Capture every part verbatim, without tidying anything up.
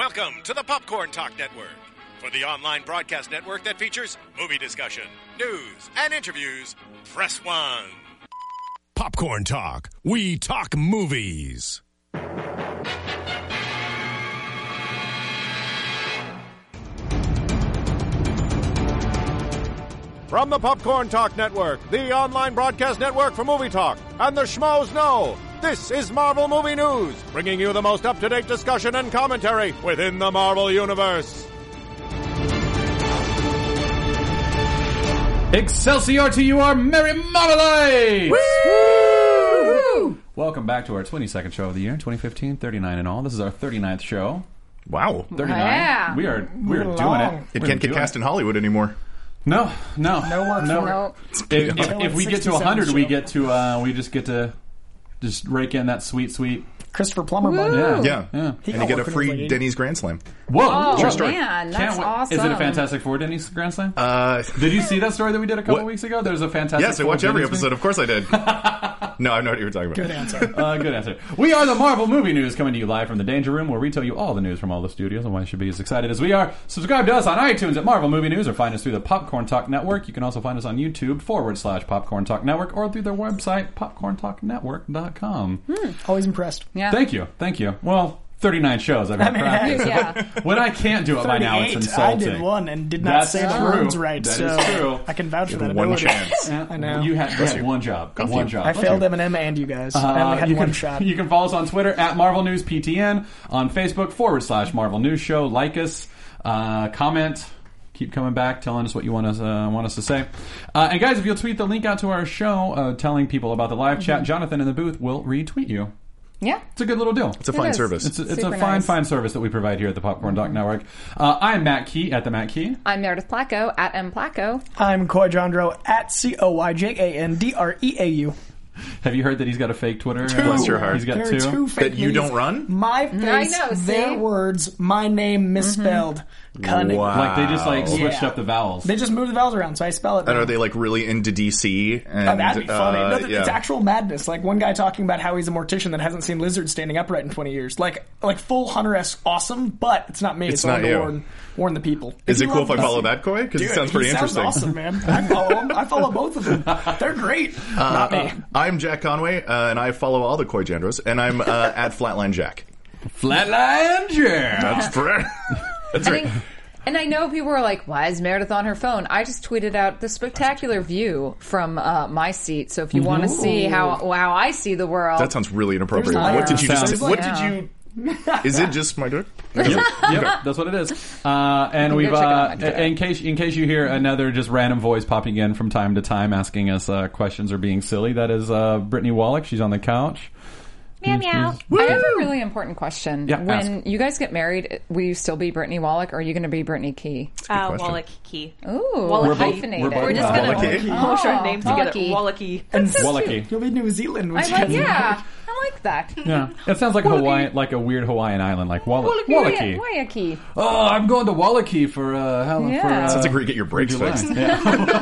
Welcome to the Popcorn Talk Network, for the online broadcast network that features movie discussion, news, and interviews. Press one. Popcorn Talk. We talk movies. From the Popcorn Talk Network, the online broadcast network for movie talk, and the schmoes know, this is Marvel Movie News, bringing you the most up-to-date discussion and commentary within the Marvel Universe. Excelsior to you, our merry marmalade! Woo! Welcome back to our twenty-second show of the year, twenty fifteen, thirty-nine in all. This is our thirty-ninth show. Wow. thirty-nine. Yeah. We are we're doing it. It We're can't get doing cast it. in Hollywood anymore. No, no. No work no. for No. If, if, if we get to one hundred, we get to, uh, we just get to just rake in that sweet, sweet. Christopher Plummer Woo! buddy. Yeah. Yeah. Yeah. He And got you get a work when he was free like eighty. Denny's Grand Slam. Whoa. Oh, True story. man, that's Can't wait. awesome. Is it a Fantastic Four Denny's Grand Slam? Uh, Did you see that story that we did a couple What? weeks ago? There's a Fantastic yes, I Four watch every Denny's episode. Of course I did. No, I know what you were talking about. Good answer. Uh, good answer. We are the Marvel Movie News, coming to you live from the Danger Room, where we tell you all the news from all the studios and why you should be as excited as we are. Subscribe to us on iTunes at Marvel Movie News, or find us through the Popcorn Talk Network. You can also find us on YouTube forward slash Popcorn Talk Network, or through their website popcorn talk network dot com. Always impressed. Yeah. Thank you, thank you. Well, thirty-nine shows I've had I mean, practice. Yeah. When I can't do it by now, it's thirty-eight. insulting. I did one and did not That's say the true. words right, That so is true. I can vouch for that One ability. chance. Yeah, I know. You had, you had one job. Go for one you. job. I Okay. failed Eminem and you guys. I only Uh, had you one can, shot. You can follow us on Twitter at Marvel News P T N, on Facebook forward slash Marvel News Show. Like us, uh, comment, keep coming back, telling us what you want us uh, want us to say. Uh, and guys, if you'll tweet the link out to our show, uh, telling people about the live Mm-hmm. chat, Jonathan in the booth will retweet you. Yeah. It's a good little deal. It's a It fine is. service. It's a, it's a Super fine, nice. fine service that we provide here at the Popcorn Talk Network. Uh, I'm Matt Key at the Matt Key. I'm Meredith Placco at M Placco. I'm Coy Jandro at C O Y J A N D R E A U. Have you heard that he's got a fake Twitter? Two. Bless your heart. He's got There two. are two fake That you news. don't run? My face, know, see? their words, my name misspelled. Cunning. Wow. Like they just like switched Yeah. up the vowels. They just moved the vowels around, so I spell it. And now. are they like really into D C? And, Oh, that'd be funny. uh, no, th- yeah. It's actual madness. Like one guy talking about how he's a mortician that hasn't seen lizards standing upright in twenty years. Like, like full Hunter-esque awesome, but it's not me. It's It's, only not to you. warn, warn the people. Is it you cool love if I D C follow that, Coy? Because it Dude, sounds pretty he interesting. Sounds awesome, man. I follow them. I follow both of them. They're great. not me. I'm Jack Conway, uh, and I follow all the Coy Jandros, and I'm uh, at Flatline Jack. Flatline Jack. That's correct. That's I right. think, and I know people are like, why is Meredith on her phone? I just tweeted out the spectacular view from uh, my seat. So if you want to see how how I see the world, That sounds really inappropriate. There's What did you just Sounds say? What like- did you... Is it just my dick? Yep, yep, that's what it is. Uh, and You we've, can go check it out uh, on my Twitter. in case in case you hear another just random voice popping in from time to time asking us uh, questions or being silly, that is uh, Brittany Wallach. She's on the couch. meow meow. I have a really important question. Yeah, when ask. you guys get married, will you still be Brittany Wallach, or are you going to be Brittany Key? Uh, question. Wallach Key. Ooh, Wallach We're both- hyphenated. we're both- We're just Uh, gonna Wallach-y. mush our names together. Wallach-y. Wallach-y. And Wallachy. You'll be New Zealand. I Which like, has- yeah, I like that. Yeah, it sounds like Hawaii, like a weird Hawaiian island, like Wall- Wallachy. Wallachy. Oh, I'm going to Wallachy for uh, how, Yeah. for uh, Sounds like where you get your brakes July. fixed. Yeah.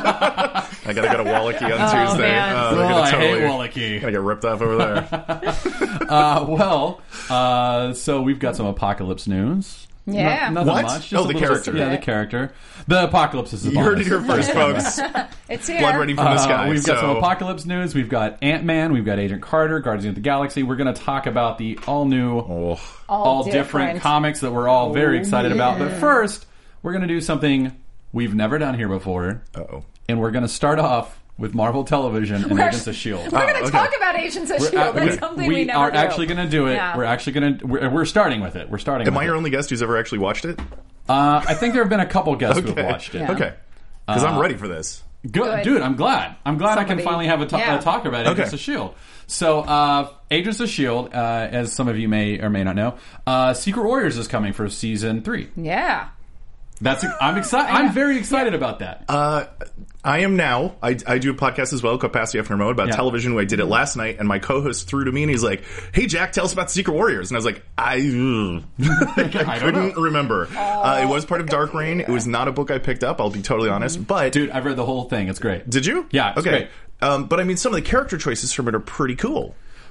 I gotta go to Wallachy on Tuesday. man. Uh, Oh, they're gonna I totally, hate Wallachy. Gonna get ripped off over there. Uh, well, uh, so we've got some apocalypse news. Yeah. No, nothing What? much. Just Oh, a the little- character. Yeah, the character. The apocalypse is You upon heard us. it here first, folks. It's here. Blood raining from the Uh, sky. we've got so- some apocalypse news. We've got Ant-Man. We've got Agent Carter, Guardians of the Galaxy. We're going to talk about the all-new, Oh. all, all different. comics that we're all very excited about. But first, we're going to do something we've never done here before. Uh-oh. And we're going to start off with Marvel Television and We're- Agents of S H I E L D. We're going to Oh, okay. talk about Agents of S H I E L D. Uh, That's something we, we never are do. actually going to do it. Yeah. We're actually going to. We're, we're starting with it. We're starting. Am with I your it. only guest who's ever actually watched it? Uh, I think there have been a couple guests who've Okay. watched it. Yeah. Okay. Because I'm ready for this. Good. Good. Dude, I'm glad. I'm glad I can Somebody- finally have a, ta- yeah. a talk about Agents Okay. of S H I E L D. So, uh, Agents of S H I E L D, uh, as some of you may or may not know, uh, Secret Warriors is coming for season three. Yeah. That's I'm excited. I'm very excited about that. Uh, I am now. I, I do a podcast as well, Capacity After Mode, about Yeah. television. I did it last night, and my co-host threw to me, and he's like, "Hey, Jack, tell us about the Secret Warriors." And I was like, "I, I I don't couldn't know. remember." Uh, it was part of Dark Reign. It was not a book I picked up. I'll be totally honest, but Dude, I've read the whole thing. It's great. did you? Yeah, it's okay. great. Um, but I mean, some of the character choices from it are pretty cool.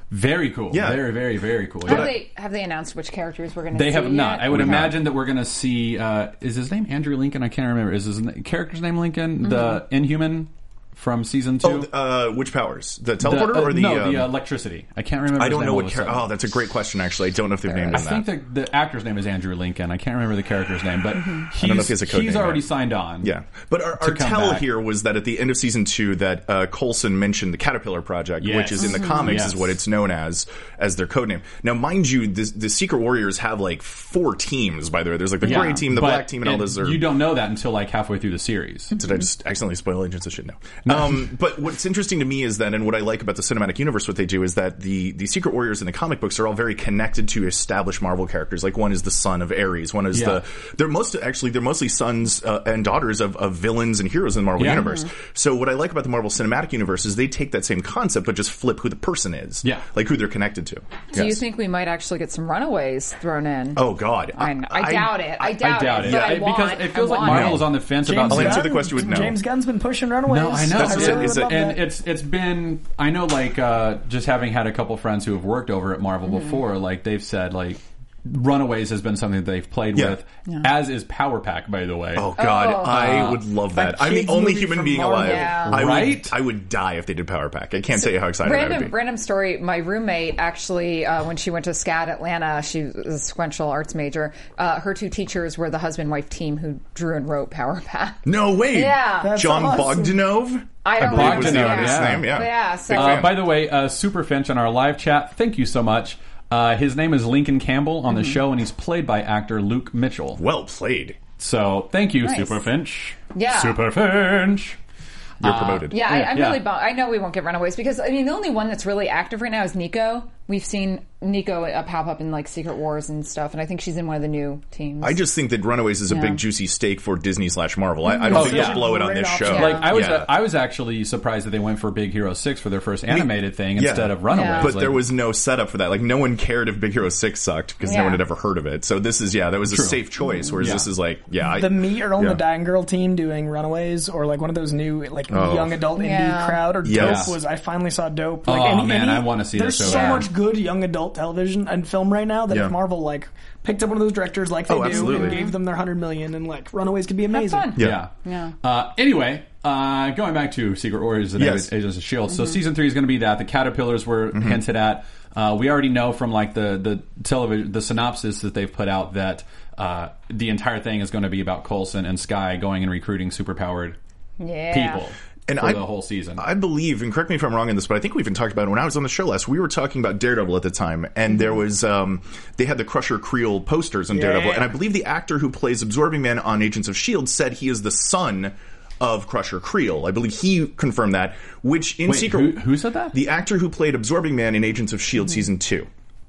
Very cool. Yeah. Very, very, very cool. Have Yeah. they have they announced which characters we're going to see? They have not. yet? I would We have imagine that we're going to see. Uh, is his name Andrew Lincoln? I can't remember. Is his na- character's name Lincoln? Mm-hmm. The Inhuman from season two. Oh, uh, which powers? The The- teleporter uh, or the? no, um, the electricity. I can't remember. I his don't name know all what. of a Char- sudden. oh, that's a great question. Actually, I don't know if they've named I him think that. the, the actor's name is Andrew Lincoln. I can't remember the character's name, but he's, I don't know if he has a code he's name already yet. signed on. Yeah, but our, to our come tell back. here was that at the end of season two, that uh, Coulson mentioned the Caterpillar Project, Yes. which is in the comics Yes. is what it's known as as their code name. Now, mind you, the, the Secret Warriors have like four teams. By the way, there's like the Yeah, gray team, the but black team, and all it- those. Are, You don't know that until like halfway through the series. Did I just accidentally spoil Agents of Shit? No. Um, but what's interesting to me is that, and what I like about the cinematic universe, what they do is that the, the Secret Warriors in the comic books are all very connected to established Marvel characters. Like one is the son of Ares. One is Yeah. the, they're most, actually, they're mostly sons uh, and daughters of, of villains and heroes in the Marvel Yeah. universe. So what I like about the Marvel cinematic universe is they take that same concept, but just flip who the person is. Yeah. Like who they're connected to. Do you Yes. think we might actually get some Runaways thrown in? Oh, God. I, know. I, doubt it. I doubt, I doubt it. But Yeah, I it- want, because it feels I like want Marvel it. is on the fence James about. I'll answer Gunn, the question with no. James Gunn's been pushing Runaways. No, I know. That's I it. really Is would it- love And that. it's it's been I know like uh, just having had a couple friends who have worked over at Marvel before, like they've said like Runaways has been something that they've played Yeah. with, as is Power Pack, by the way. Oh God, Oh. I would love that. A I'm the kids only movie human from being Marvel. alive. Yeah. I Right? would, I would die if they did Power Pack. I can't tell you how excited I would Random, be. random story. My roommate actually, uh, when she went to SCAD Atlanta, she was a sequential arts major. Uh, her two teachers were the husband-wife team who drew and wrote Power Pack. No way. Yeah. That's John awesome. Bogdanov. I don't believe was the know. artist's yeah. name. Yeah. Yeah, so- Big Uh, fan. by the way, uh, Super Finch on our live chat, thank you so much. Uh, his name is Lincoln Campbell on the show, and he's played by actor Luke Mitchell. Well played. So thank you, Nice. Super Finch. Yeah. Super Finch. You're promoted. Yeah, I, Yeah, I'm yeah. really bummed. I know we won't get Runaways because I mean the only one that's really active right now is Nico. We've seen Nico uh, pop up in like Secret Wars and stuff, and I think she's in one of the new teams. I just think that Runaways is a Yeah. big juicy steak for Disney slash Marvel. I, I don't Oh, think yeah. they'll blow it on Great this option. show. Yeah. Like I was, Yeah. I was actually surprised that they went for Big Hero Six for their first animated thing Yeah. instead of Runaways. Yeah. But Like, there was no setup for that. Like no one cared if Big Hero Six sucked because no Yeah. one had ever heard of it. So this is yeah, that was a True. safe choice. Whereas Yeah. this is like yeah, I, The me or on yeah. the Dying Girl team doing Runaways, or like one of those new like Oh. young adult indie Yeah. crowd, or Yes. Dope was. I finally saw Dope. Like, Oh, any, man, any- I wanna see that There's so so bad. much good young adult television and film right now that Yeah. if Marvel like picked up one of those directors like they Oh, do absolutely. and gave them their hundred million, and like Runaways could be Have amazing. fun. Yeah. Yeah. Uh, anyway, uh, going back to Secret Warriors and Yes. Agents of S H I E L D. So season three is going to be that. The Caterpillars were hinted at. Uh, we already know from like the the television, the synopsis that they've put out that uh, the entire thing is going to be about Coulson and Skye going and recruiting superpowered yeah. people And for I- the whole season. I believe, and correct me if I'm wrong in this, but I think we even talked about it when I was on the show last. We were talking about Daredevil at the time, and there was um, they had the Crusher Creel posters on Daredevil, and I believe the actor who plays Absorbing Man on Agents of S H I E L D said he is the son of Crusher Creel. I believe he confirmed that. Which in Wait, Secret, who, who said that? the actor who played Absorbing Man in Agents of S H I E L D season two.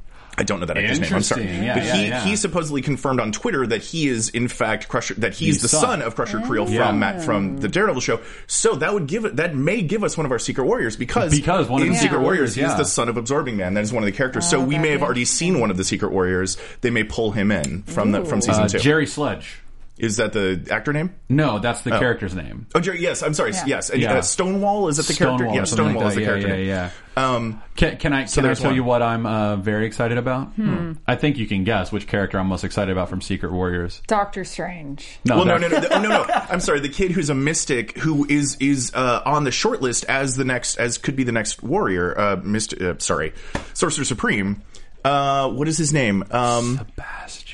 I don't know that actor's name. I'm sorry, Interesting. Yeah, but yeah, he yeah. he supposedly confirmed on Twitter that he is in fact Crusher, that he's The the son. son of Crusher Creel Yeah. from Matt, from the Daredevil show. So that would give it that may give us one of our Secret Warriors because Because one of in the Secret Secret Warriors Warriors, he's yeah. the son of Absorbing Man. That is one of the characters. so we that'd may be have already seen one of the Secret Warriors. They may pull him in from the from season Uh, two. Jerry Sledge. Is that the actor name? No, that's the character's name. Oh, Jerry. Yes, I'm sorry. Yeah. Yes, and, Yeah. uh, Stonewall is that the Stonewall character? or Yeah, something Stonewall like is the that. character Yeah, name. yeah, yeah. Um, Can, can I can I there's tell one. you what I'm uh, very excited about? I think you can guess which character I'm most excited about from Secret Warriors. Doctor Strange. No, well, no, that- no, no, oh, no, no. I'm sorry. The kid who's a mystic who is is uh, on the short list as the next, as could be the next warrior. Uh, Myst- uh, sorry, Sorcerer Supreme. Uh, what is his name? Um, Sebastian.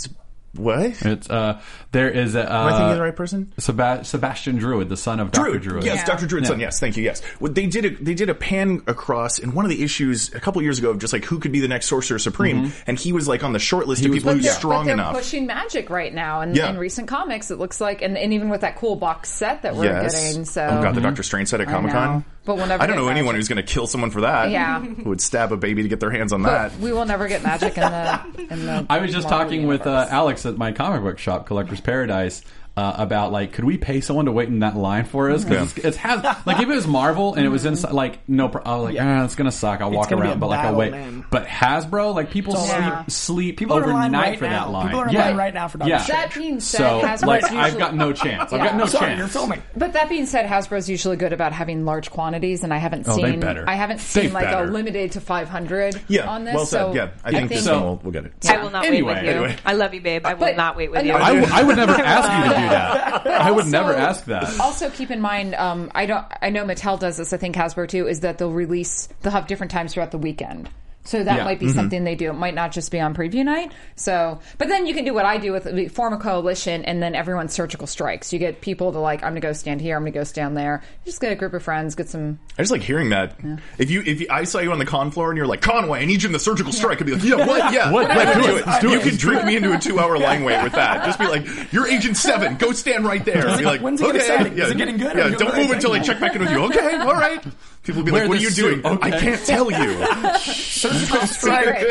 what? Am It's uh, there is a, uh, I thinking of the right person? Seba- Sebastian Druid, the son of Doctor Druid. Yes, Yeah. Doctor Druid's Yeah. son. Yes, thank you. Yes, well, they did a they did a pan across in one of the issues a couple years ago of just like who could be the next Sorcerer Supreme, and he was like on the short list of was- people But who's they're, strong but they're enough. pushing magic right now in, Yeah. in recent comics. It looks like, and, and even with that cool box set that we're Yes. getting. So, oh god, the Doctor Strange set at I Comic Con. know. But we'll never I don't get know anyone magic. who's going to kill someone for that. Yeah. who would stab a baby to get their hands on that. we will never get magic in the in the. I was just Marvel talking with uh, universe. Alex at my comic book shop, Collector's Paradise. uh, about like, could we pay someone to wait in that line for us? Because Yeah. it's, it's has like if it was Marvel and it was inside, like no, pro- I was like, Yeah. ah, it's gonna suck. I'll It's walk gonna be around, a but like I'll battle, wait. man. But Hasbro, like people all sleep over. sleep People are in line overnight right for now. that line. People are in yeah. line right now for Doctor Yeah. Strange. That being said, So Hasbro's like usually, I've got no chance. I've got Yeah. no Sorry, chance. you're filming. But that being said, Hasbro's usually good about having large quantities, and I haven't Oh, they seen better. I haven't They seen like better. a limited to five hundred Yeah, on this. well said. so Yeah, I think this so- one will we'll get it. I will not Anyway. wait with you. Anyway. I love you, babe. I will But- not wait with you. No, I, w- I would never ask you to do that. I would also- never ask that. Also, keep in mind, um, I don't. I know Mattel does this. I think Hasbro too. Is that they'll release? They'll have different times throughout the weekend. So that Yeah. might be something they do. It might not just be on preview night. So, but then you can do what I do with form a coalition, and then everyone surgical strikes. You get people to like, I'm going to go stand here. I'm going to go stand there. You just get a group of friends, get some. I just like hearing that. If you if you, I saw you on the con floor and you're like, Conway, I need you in the surgical strike, I'd be like, yeah, what? Yeah, What? yeah, Yeah, do do it. it. Let's do you it. can trick me into a two hour line wait with that. Just be like, you're Agent Seven, go stand right there. And be like, When's it okay, getting exciting? yeah, Is it getting good? Are Yeah, you doing don't the right move until I thing? check back in with you. Okay, all right. People be Wear like, what are this you doing? suit. Okay. I can't tell you. Surgical strike.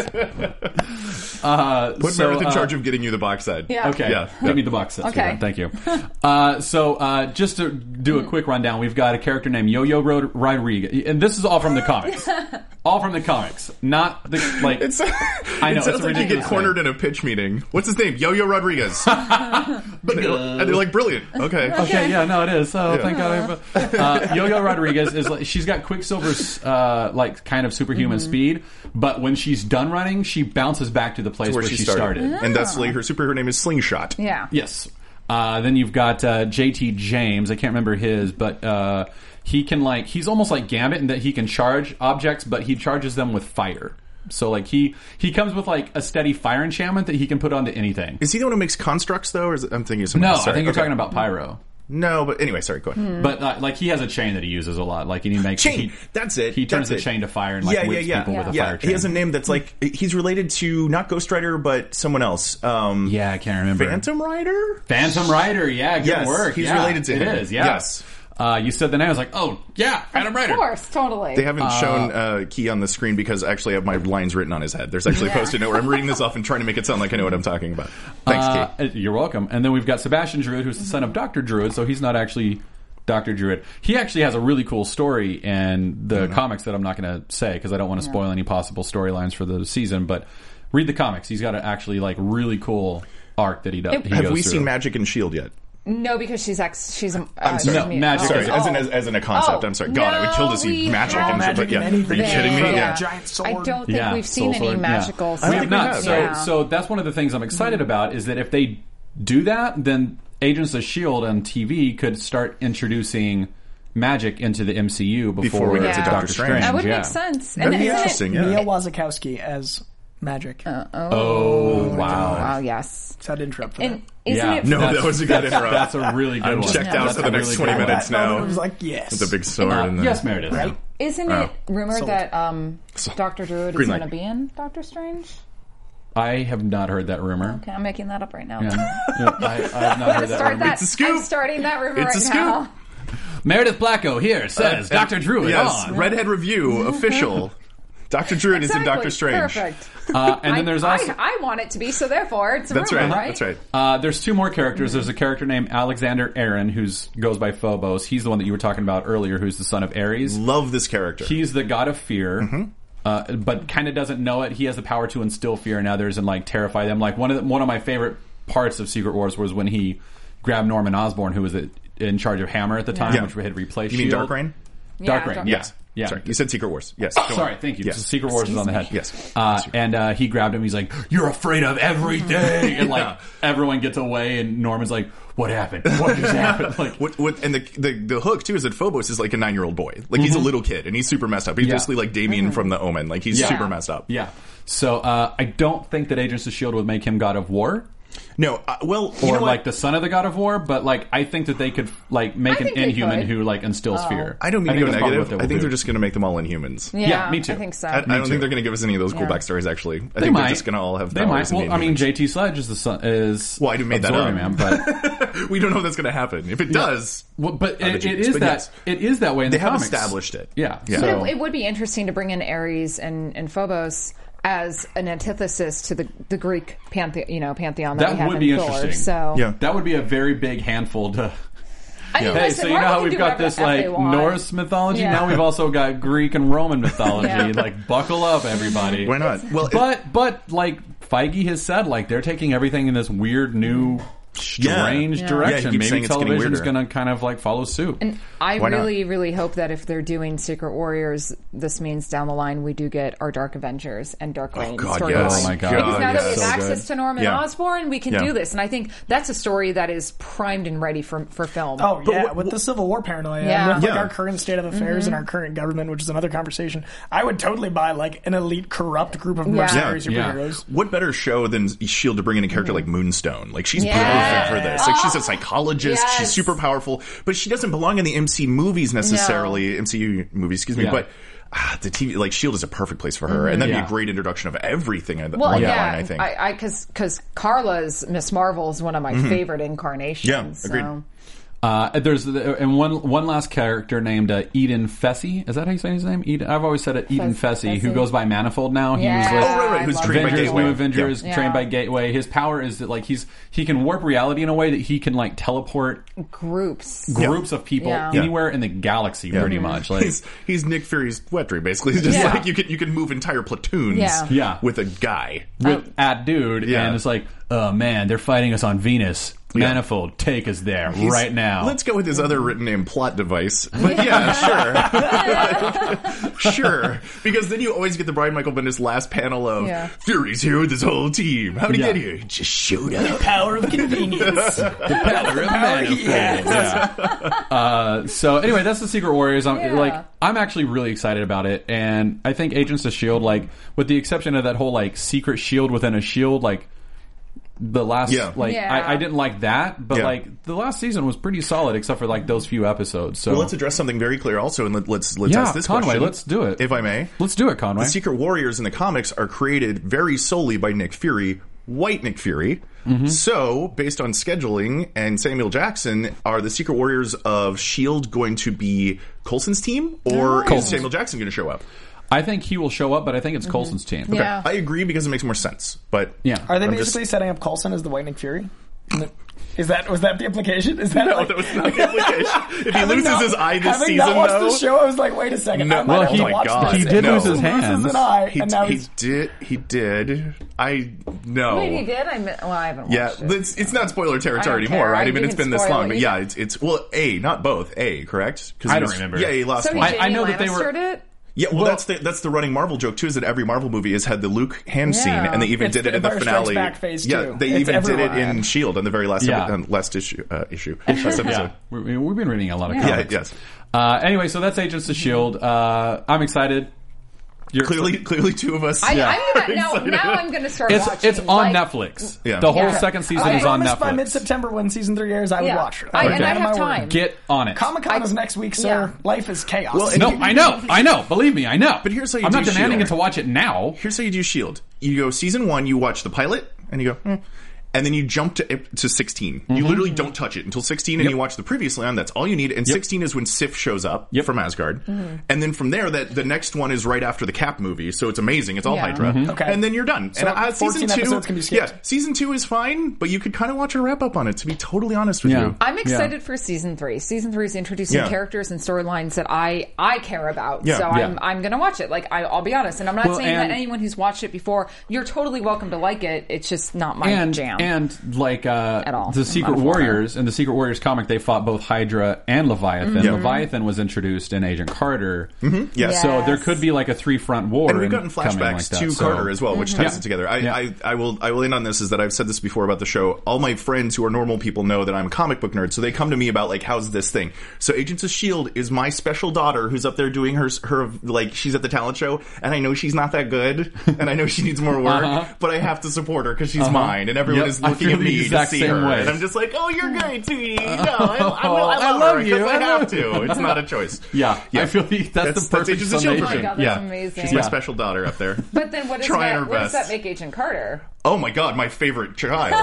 Uh, Put so, Meredith in uh, charge of getting you the box set. Yeah. Okay, Yeah. give me the box set. Okay. Thank you. Uh, so, uh, just to do a quick rundown, we've got a character named Yo-Yo Rod- Rodriguez, and this is all from the comics. All from the comics, not the like. It's, I know, it it's sounds a like you get ridiculous cornered name. in a pitch meeting. What's his name? Yo-Yo Rodriguez. and they're like, brilliant. Okay. Okay, yeah, no, it is. Oh, Yeah. thank God. Uh, Yo-Yo Rodriguez is like, she's got Quicksilver's uh, like kind of superhuman speed, but when she's done running, she bounces back to the place Where where, she she started. started. And that's like her superhero name is Slingshot. Yeah. Yes. Uh, then you've got uh, J T James. I can't remember his, but uh, he can like he's almost like Gambit in that he can charge objects, but he charges them with fire. So like he he comes with like a steady fire enchantment that he can put onto anything. Is he the one who makes constructs, though? Or is it, I'm thinking of someone No, else. I Sorry. think you're Okay. talking about Pyro. No, but anyway, sorry, go ahead. But uh, like he has a chain that he uses a lot. Like and he makes Chain. he, That's it. He turns That's the it. chain to fire and like yeah, yeah, whips yeah. people with a yeah, fire chain. he has a name that's like he's related to not Ghost Rider, but someone else. Um, Yeah, I can't remember. Phantom Rider. Phantom Rider, yeah, good Yes, work. he's Yeah, related to it him. is, yeah. Yes. Uh, you said the name, I was like, oh, yeah, Phantom Rider. Of course, totally. They haven't shown uh, Key on the screen because actually I have my lines written on his head. There's actually a Yeah. post-it note where I'm reading this off and trying to make it sound like I know what I'm talking about. Thanks, Uh, Key. You're welcome. And then we've got Sebastian Druid, who's the son of Doctor Druid, so he's not actually Doctor Druid. He actually has a really cool story in the Mm-hmm. comics that I'm not going to say because I don't want to spoil any possible storylines for the season, but read the comics. He's got an actually like really cool arc that he does. It- he Have goes we through. seen Magic and Shield yet? No, because she's ex. She's a. Uh, I'm sorry. No, Magic Sorry, is- as in oh. as, as in a concept. Oh, I'm sorry. God, I would kill to see no, magic we and have- shit. But yeah, Magic are you in kidding me? anything. Yeah. Giant sword. I don't think Yeah, we've Soul seen any Sword, yeah. magical. I We don't have think we not. have. So, Yeah. so that's one of the things I'm excited about is that if they do that, then Agents of S H I E L D on T V could start introducing magic into the M C U before, Before we get to Doctor Doctor Strange. That would yeah. make sense. That'd be isn't it- interesting. Yeah. Neil Wazakowski as Magic. Oh, wow. Wow. Yes. Sad interrupt for And that. isn't Yeah. it? No, That's- that was a good that's, interrupt. that's a really good I'm one. checked out That's for the a next really twenty good one. minutes That moment now. was like, yes. With a big sword. Uh, and the, yes, Meredith. Right? Isn't Oh. it rumored Sold. that um, Doctor Druid Green is light. going to be in Doctor Strange? I have not heard that rumor. Okay, I'm making that up right now. Yeah. Yeah, I, I have not heard that Start rumor. that. It's a scoop. I'm starting that rumor It's a right scoop. now. Meredith Blacko here says Doctor Druid Yes, on. Redhead Review official. Doctor Druid is in Doctor Exactly. Strange. Perfect. Uh, and then I- there's also I, I want it to be, so therefore it's a That's rumor, right. right? That's right. uh, there's two more characters. There's a character named Alexander Aaron who's goes by Phobos. He's the one that you were talking about earlier, who's the son of Ares. Love this character. He's the god of fear, uh, but kind of doesn't know it. He has the power to instill fear in others and like terrify them. Like one of the, one of my favorite parts of Secret Wars was when he grabbed Norman Osborn, who was in charge of Hammer at the time, Yeah. which had replaced You mean Shield. Dark Reign? Dark Yeah, Reign, Dark- yes. Yeah. Sorry, you said Secret Wars. Yes. go on. Sorry, thank you. Yes. So Secret Wars is on the head. Yes. Uh, and uh, he grabbed him. He's like, "You're afraid of everything," and like Yeah. everyone gets away. And Norman's like, "What happened? What just happened?" Like, What, what, and the, the the hook too is that Phobos is like a nine year old boy. Like he's a little kid and he's super messed up. He's Yeah. basically like Damien from The Omen. Like he's Yeah. super messed up. yeah. So uh, I don't think that Agents of S H I E L D would make him God of War. No, uh, well, you Or know what? like the son of the God of War, but like I think that they could like make I an think they Inhuman could. who like instills fear. I don't mean to go that's probably negative. what they I think will they're do. just going to make them all Inhumans. Yeah, Yeah, me too. I think so. I, I don't too. think they're going to give us any of those cool Yeah. backstories. Actually, I They think might. they're just going to all have They powers might. and Well, I be mean, Inhumans. J T Sledge is the son is Well, I didn't make that Absorbing up. Man, but we don't know if that's going to happen. If it does, well, but I'm a it, it genius, is but that yes. it is that way in they the have comics. established it. Yeah, Yeah. But So, it, it would be interesting to bring in Ares and, and Phobos as an antithesis to the the Greek pantheon, you know, pantheon that, That we have would in be Thor. interesting. So Yeah. That would be a very big handful to. I mean, Hey, listen, so you know Marvel how can we've do got whatever this the F like they want. Norse mythology? Yeah. Now we've also got Greek and Roman mythology. Yeah. Like, buckle up, everybody. Why not? Well, it- But but like Feige has said, like they're taking everything in this weird new. Strange Yeah. direction. Yeah, he keeps saying Maybe it's getting television's weirder. going to kind of like follow suit. And I Why not? really, really hope that if they're doing Secret Warriors, this means down the line we do get our Dark Avengers and Dark Reign God, storyline. yes. Oh my God. Because now that we yes. have So access good. to Norman Yeah. Osborn, we can Yeah. do this. And I think that's a story that is primed and ready for for film. Oh yeah, what- with the Civil War paranoia, Yeah. and with like Yeah. our current state of affairs and our current government, which is another conversation. I would totally buy like an elite, corrupt group of mercenary Yeah. superheroes. What better show than Shield to bring in a character like Moonstone? Like she's Yeah. perfect for this. Like she's a psychologist. Yes. She's super powerful, but she doesn't belong in the M C movies necessarily. M C U movies, excuse me. Yeah. But ah, the T V, like Shield, is a perfect place for her, and that'd Yeah. be a great introduction of everything. Well, Well, along yeah, that line, I think. I because because Carla's Miss Marvel is one of my favorite incarnations. Yeah, agreed. So. Uh, there's and one one last character named uh, Eden Fessy. Is that how you say his name? Eden, I've always said it. Eden Fess- Fessy, who Fessy. goes by Manifold now. He Yeah. was with Oh, right, right, who's I trained by love Avengers, Gateway. New Avengers, Yeah. trained by Yeah. Gateway. His power is that like he's he can warp reality in a way that he can like teleport Groups. groups of people Yeah. anywhere in the galaxy, pretty much. Like He's he's Nick Fury's wet dream, basically. He's just Yeah. like you can you can move entire platoons Yeah. Yeah. with a guy. with at dude, Yeah. and it's like, oh man, they're fighting us on Venus. Yeah. Manifold, take us there He's- right now. Let's go with his other written name, Plot Device. But yeah, sure. Sure. Because then you always get the Brian Michael Bendis last panel of Yeah. Fury's here with his whole team. How'd he Yeah. get here? He just showed up. Power of convenience. The power of Manifold. Yeah. Uh, so anyway, that's the Secret Warriors. I'm Yeah. like, I'm actually really excited about it, and I think Agents of Shield, like, with the exception of that whole like secret shield within a shield, like. The last, Yeah. like, Yeah. I, I didn't like that, but Yeah. like the last season was pretty solid, except for like those few episodes. So Well, let's address something very clear also, and let, let's let's Yeah, ask this Conway, question. let's do it. If I may. let's do it, Conway. The Secret Warriors in the comics are created very solely by Nick Fury, white Nick Fury. Mm-hmm. So, based on scheduling and Samuel Jackson, are the Secret Warriors of Shield going to be Coulson's team, or is Coulson's. Samuel Jackson going to show up? I think he will show up, but I think it's Coulson's team. Mm-hmm. Yeah. I agree because it makes more sense. But Yeah. Are they I'm basically just- setting up Coulson as the White Nick Fury? Is that was that the implication? Is that No, like, that was not the implication. If he having loses not- his eye this having season, not watched though, the show, I was like, wait a second. No. I might Well, have he- to oh my watch God. this. He did No. lose his He loses hands. an eye, he, and now he he's did. He did. I no. Wait, he did? I mi- well, I haven't Yeah, watched it. it's, it's not spoiler territory I don't anymore, care. right? I- I mean, you it's can been this spoil long, it. but You yeah, can- it's it's well, A, not both, A, correct? 'Cause I he don't was- remember. Yeah, he lost So he one. I- I Jamie know that they were- Lannister'd it? Yeah, well, that's the that's the running Marvel joke too. Is that every Marvel movie has had the Luke hand scene, Yeah. and they even It's did it the in the Empire Strikes finale. Back phase, yeah, too. they It's even did it everywhere. in Shield on the very last Yeah. epi- uh, last issue uh, issue last episode. Yeah, we, we've been reading a lot of Yeah, comics. yes. Uh, anyway, so that's Agents of Shield. Uh, I'm excited. You're Clearly, clearly, two of us. I, Yeah. I'm gonna, now, now I'm going to start It's watching. it's on like, Netflix. Yeah. The whole Yeah. second season I is on promise by Netflix. mid-September when season three airs, I would Yeah. watch it. I- would and I put have my word. time. Get on it. Comic Con is next week, sir. Yeah. Life is chaos. Well, and No, you- I know, I know. Believe me, I know. But here's how you I'm do not demanding Shield. it to watch it now. Here's how you do Shield. You go season one, you watch the pilot, and you go, hmm. and then you jump to to sixteen. You literally don't touch it until sixteen, and Yep. you watch the previously on. That's all you need. And Yep. sixteen is when Sif shows up Yep. from Asgard, and then from there, that the next one is right after the Cap movie. So it's amazing. It's all Yeah. Hydra, Mm-hmm. Okay. and then you're done. So and uh, season fourteen two, episodes can be skipped. yeah, season two is fine, but you could kind of watch a wrap up on it. To be totally honest with Yeah. you, I'm excited for season three. Season three is introducing Yeah. characters and storylines that I I care about. Yeah. So Yeah. I'm I'm going to watch it. Like I, I'll be honest, and I'm not Well, saying and- that anyone who's watched it before, you're totally welcome to like it. It's just not my and jam. and like uh, At all. the Secret I'm not a fan. Warriors in the Secret Warriors comic, they fought both Hydra and Leviathan. Mm-hmm. Yeah. Leviathan was introduced in Agent Carter, yes. Yeah. so Yes. there could be like a three front war. And we've in- gotten coming flashbacks like that. to So- Carter as well, which ties Yeah. it together. I, Yeah. I, I will I will end on this is that I've said this before about the show. All my friends who are normal people know that I'm a comic book nerd, so they come to me about like, how's this thing? So Agents of Shield is my special daughter who's up there doing her her like she's at the talent show, and I know she's not that good, and I know she needs more work, Uh-huh. but I have to support her because she's mine, and everyone Yep, is I looking feel at the me to exact see same her, way. and I'm just like, oh, you're great, sweetie. No, I, I, will, I, I love, love her you. because I I have love- to. It's not a choice. Yeah, Yeah. I feel the, that's, the perfect Agents of Shield summation. for Oh my me. God, that's yeah. amazing. She's my Yeah. special daughter up there. but then what, is Trying that, her what does best. that make Agent Carter? Oh my God, my favorite child.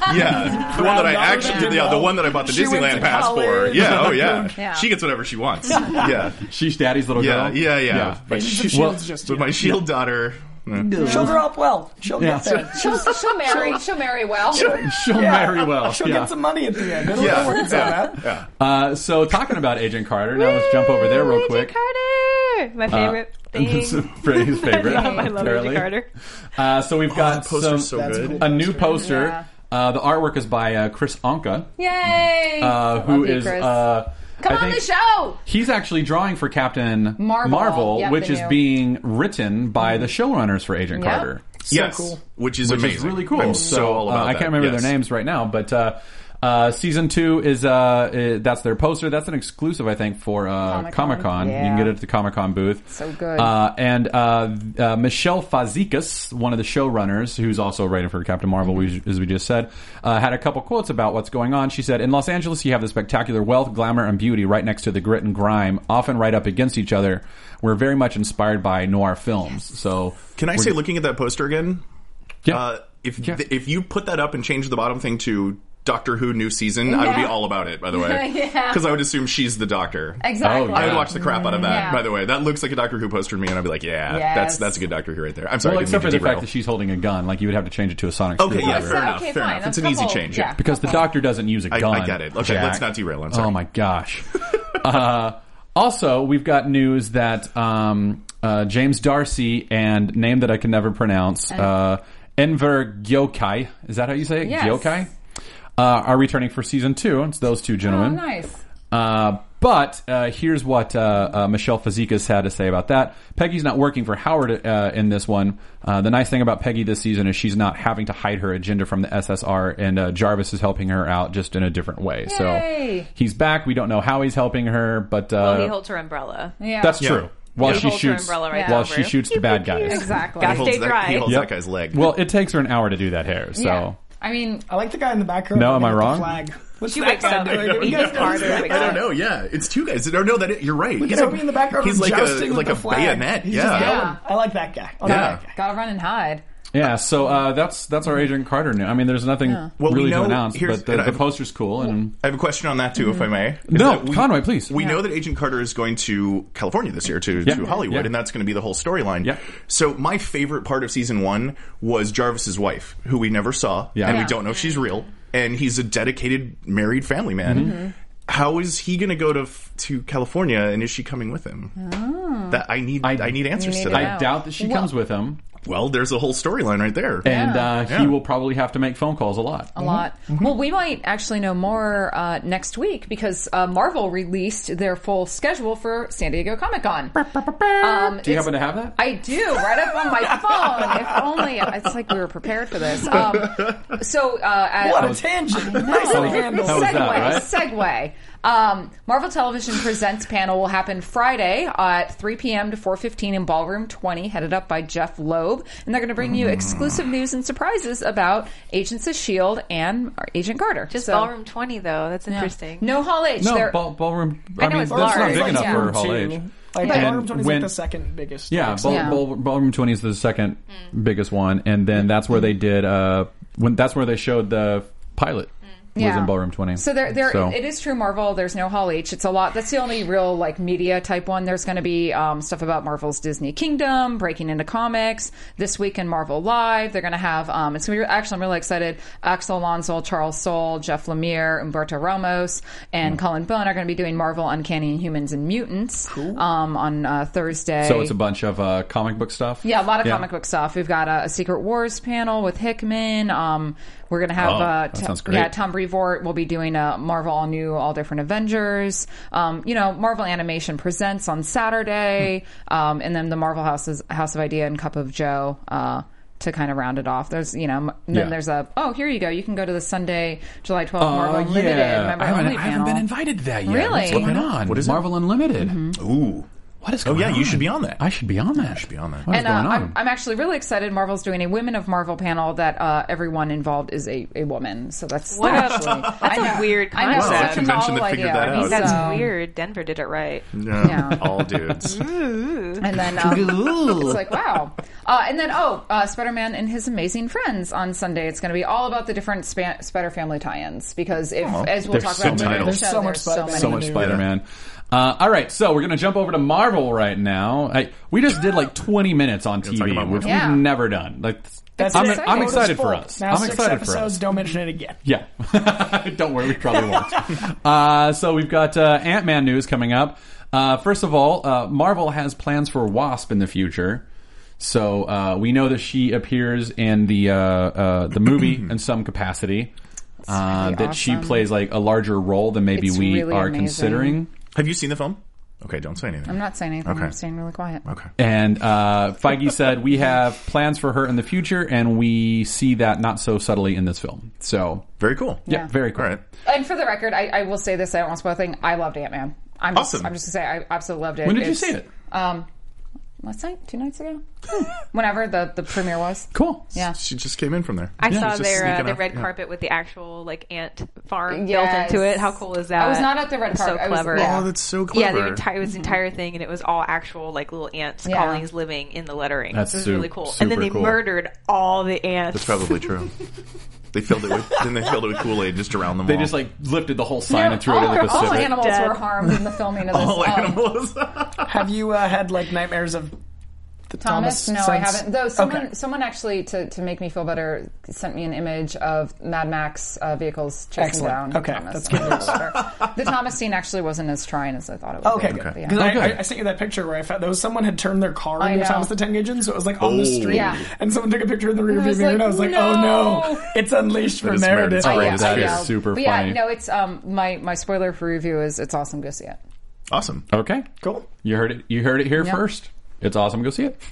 Yeah, the one that I Proud actually, daughter. yeah, the one that I bought the She went Disneyland to pass for. college. Yeah, oh yeah. Yeah. She gets whatever she wants. Yeah, She's Daddy's little yeah, girl. yeah, yeah. But Agents she, of Shield's just, but you my know. Shield daughter, She'll grow up well. She'll Yeah. get there. She'll, she'll marry. She'll marry well. She'll Yeah. marry well. She'll yeah. get some money at the end. It'll, Yeah. it'll work itself out. Yeah. Uh, so talking about Agent Carter, now let's jump over there real Agent quick. Carter, my favorite This is thing. Freddie's favorite. I love, I love apparently. Agent Carter. Uh, so we've got the poster's some, so That's good. cool. a new poster. Yeah. Uh, the artwork is by uh, Chris Anka, Yay! uh, who Love you, is Chris. uh, Come I on think the show. He's actually drawing for Captain Marvel. Yep, which the is new- being written by the showrunners for Agent Yep. Carter. So yes, cool. which is Which amazing. is really cool. I'm so, all uh, about I that. can't remember Yes. their names right now, but uh, uh, season two is uh, uh, that's their poster. That's an exclusive, I think, for uh, Comic-Con. Comic Con. You Yeah. can get it at the Comic Con booth. So good. Uh, and uh, uh, Michelle Fazekas, one of the showrunners, who's also writing for Captain Marvel, we, as we just said, uh, had a couple quotes about what's going on. She said, "In Los Angeles, you have the spectacular wealth, glamour, and beauty right next to the grit and grime, often right up against each other. We're very much inspired by noir films." So, Can I say, looking at that poster again? yeah. Uh, if Yeah. th- if you put that up and change the bottom thing to Doctor Who new season, I would be Yeah. all about it. By the way, Yeah. because I would assume she's the Doctor. Exactly. Oh, yeah. I would watch the crap out of that. Yeah. By the way, that looks like a Doctor Who poster to me, and I'd be like, "Yeah, Yes. that's that's a good Doctor Who right there." I'm sorry, well, I didn't except mean for to the fact derail. that she's holding a gun, like you would have to change it to a sonic Okay, screwdriver. yeah, fair enough. Okay, fair fine. enough. It's A an easy couple- change. yeah. Yeah. Because the Doctor doesn't use a I- gun. I get it. Okay, Jack. let's not derail. I'm sorry. Oh my gosh. uh, also, we've got news that um, uh, James Darcy and name that I can never pronounce, uh, Enver Gyokai, is that how you say it? Yes. Gyokai? Uh, are returning for season two. It's those two Oh, gentlemen. nice. Uh, but uh, here's what uh, uh, Michelle Fazekas had to say about that. Peggy's not working for Howard uh, in this one. Uh, the nice thing about Peggy this season is she's not having to hide her agenda from the S S R, and uh, Jarvis is helping her out just in a different way. Yay. So he's back. We don't know how he's helping her, but uh, Well, he holds her umbrella. Yeah. that's Yeah. true. While He she holds her shoots, umbrella right while over. she shoots the bad guys. Exactly. Gotta He holds stay that, dry. He holds Yep. that guy's leg. Well, it takes her an hour to do that hair. So Yeah. I mean, I like the guy in the background. No, am I with the wrong? Flag. What's She that wakes guy up. doing? You guys Agent Carter notice wakes I that? don't know. Yeah, it's two guys. No, no, that is, you're right. Look He's at like him in the background. He's like jousting a with like the a flag. bayonet. He's Yeah. just Yeah. going. I like that guy. I like Yeah. that guy. gotta run and hide. yeah, so uh, that's that's our Agent Carter news. I mean, there's nothing Well, we really know- to announce, here's- but the, and the I've- poster's cool. And I have a question on that too, if I may. Is No, that we- Conway, please. We know that Agent Carter is going to California this year, to, Yeah. to Hollywood, Yeah. and that's going to be the whole storyline. Yeah. So my favorite part of season one was Jarvis's wife, who we never saw, Yeah. and Yeah. we don't know if she's real, and he's a dedicated married family man. Mm-hmm. How is he going to go to to California, and is she coming with him? That I need. I, I- need answers You to need that. to I know. doubt that she Well- comes with him. Well, there's a whole storyline right there. And Yeah. uh, Yeah. he will probably have to make phone calls a lot. A lot. Well, we might actually know more uh, next week because uh, Marvel released their full schedule for San Diego Comic Con. Um, Do you it's- happen to have that? I do, right up on my phone. If only it's like we were prepared for this. Um, so, uh, at, What a tangent. Nicely handled. How was segue, that, right? segue. Um, Marvel Television Presents panel will happen Friday at three p.m. to four fifteen in Ballroom twenty, headed up by Jeff Loeb. And they're going to bring you exclusive news and surprises about Agents of S H I E L D and Agent Carter. Just So- Ballroom twenty, though. That's interesting. No Hall H. No, They're- ball, ballroom. I I, know mean, it's that's not large. big enough Yeah. for Hall Two. H. Like, But- Ballroom twenty is when- like the second biggest. Yeah, ball, Yeah. Ball, ballroom twenty is the second biggest one, and then that's where they did. Uh, when that's where they showed the pilot. Was in ballroom twenty. So there, there, So- it is true. Marvel. There's no Hall H. It's a lot. That's the only real like media type one. There's going to be um, stuff about Marvel's Disney Kingdom, breaking into comics this week in Marvel Live. They're going to have. Um, it's going to be actually. I'm really excited. Axel Alonso, Charles Soule, Jeff Lemire, Umberto Ramos, and Cullen Bunn are going to be doing Marvel Uncanny Inhumans and Mutants um, on uh, Thursday. So it's a bunch of uh, comic book stuff. Yeah, a lot of comic book stuff. We've got a, a Secret Wars panel with Hickman. Um, we're going to have Oh, uh, that sounds great. yeah, Tom Brevoort will be doing a Marvel All New, All Different Avengers. Um, you know, Marvel Animation Presents on Saturday, um, and then the Marvel House's House of Idea and Cup of Joe. Uh, to kind of round it off, there's you know, m- then Yeah. there's a oh here you go, you can go to the Sunday, July twelfth Oh, Marvel Unlimited yeah. member I haven't, only I haven't panel. been invited to that yet. Really? What's going on? What is it? Marvel Unlimited. Ooh. What is Oh going yeah, on? you should be on that. I should be on that. should be on that. What is And uh, going on? I'm, I'm actually really excited. Marvel's doing a Women of Marvel panel that uh, everyone involved is a, a woman. So that's What a- actually that's I a know. weird I know, concept. such a Convention novel that figured idea. that I mean, out. That's so- weird. Denver did it right. Yeah, Yeah. all dudes. And then um, it's like wow. Uh, and then oh, uh, Spider-Man and His Amazing Friends on Sunday. It's going to be all about the different Spa- Spider Family tie-ins because if as we'll There's talk so about later many in the titles. show, There's so much there's so Spider-Man. many. so much Spider-Man. Uh, all right, so we're going to jump over to Marvel Marvel right now. I, we just did like twenty minutes on T talk V, about which Marvel. Yeah. we've never done. Like, That's I'm, it. I'm Quota's excited for full. us. Now I'm six excited episodes, for us. don't mention it again. Yeah. Don't worry, we probably won't. uh, so we've got uh, Ant-Man news coming up. Uh, first of all, uh, Marvel has plans for Wasp in the future. So uh, we know that she appears in the uh, uh, the movie in some capacity. Uh, really that she awesome. plays like a larger role than maybe It's we really are amazing. considering. Have you seen the film? Okay, don't say anything. I'm not saying anything. Okay. I'm staying really quiet. Okay. And uh, Feige said we have plans for her in the future, and we see that not so subtly in this film. So Very cool. yeah, Yeah. very cool. All right. And for the record, I, I will say this. I don't want to spoil a thing. I loved Ant-Man. I'm just, Awesome. I'm just going to say I absolutely loved it. When did you It's, see it? Um, last night? Two nights ago? Whenever the, the premiere was. Cool. Yeah. She just came in from there. I She's saw just their uh, sneaking the off- red yeah. carpet with the actual like ant farm Yes. built into it. How cool is that? I was not at the red It was carpet. I So was- clever. yeah. Oh, that's so Yeah, clever. the entire it was the entire thing, and it was all actual like little ants Yeah. colonies living in the lettering. That's it was su- really cool. And then super they cool. murdered all the ants. That's probably true. They filled it with then they filled it with Kool-Aid just around them They all. just like lifted the whole sign No, and threw it in the all, all Pacific. animals Dead. were harmed in the filming of this. all Um, animals. Have you uh, had like nightmares of the Thomas? Thomas? No, I since- haven't. Though someone, Okay. someone actually, to, to make me feel better, sent me an image of Mad Max uh, vehicles chasing Excellent. down Okay, Thomas. that's and good I felt better. The Thomas scene actually wasn't as trying as I thought it would Okay, be. good. But yeah. Because I, Okay. I, I sent you that picture where I found there was someone had turned their car I into know. Thomas the Tank Engine, so it was like on the Oh. street, Yeah. and someone took a picture in the rear I view was mirror, like, and I was like, no. oh no, it's unleashed for is Meredith. Meredith's Oh, great. yeah, That I is know. super but yeah, funny. no, it's um my my spoiler for review is it's awesome. Go see it. Awesome. Okay, Cool. you heard it. You heard it here Yep. first. It's awesome. Go see it.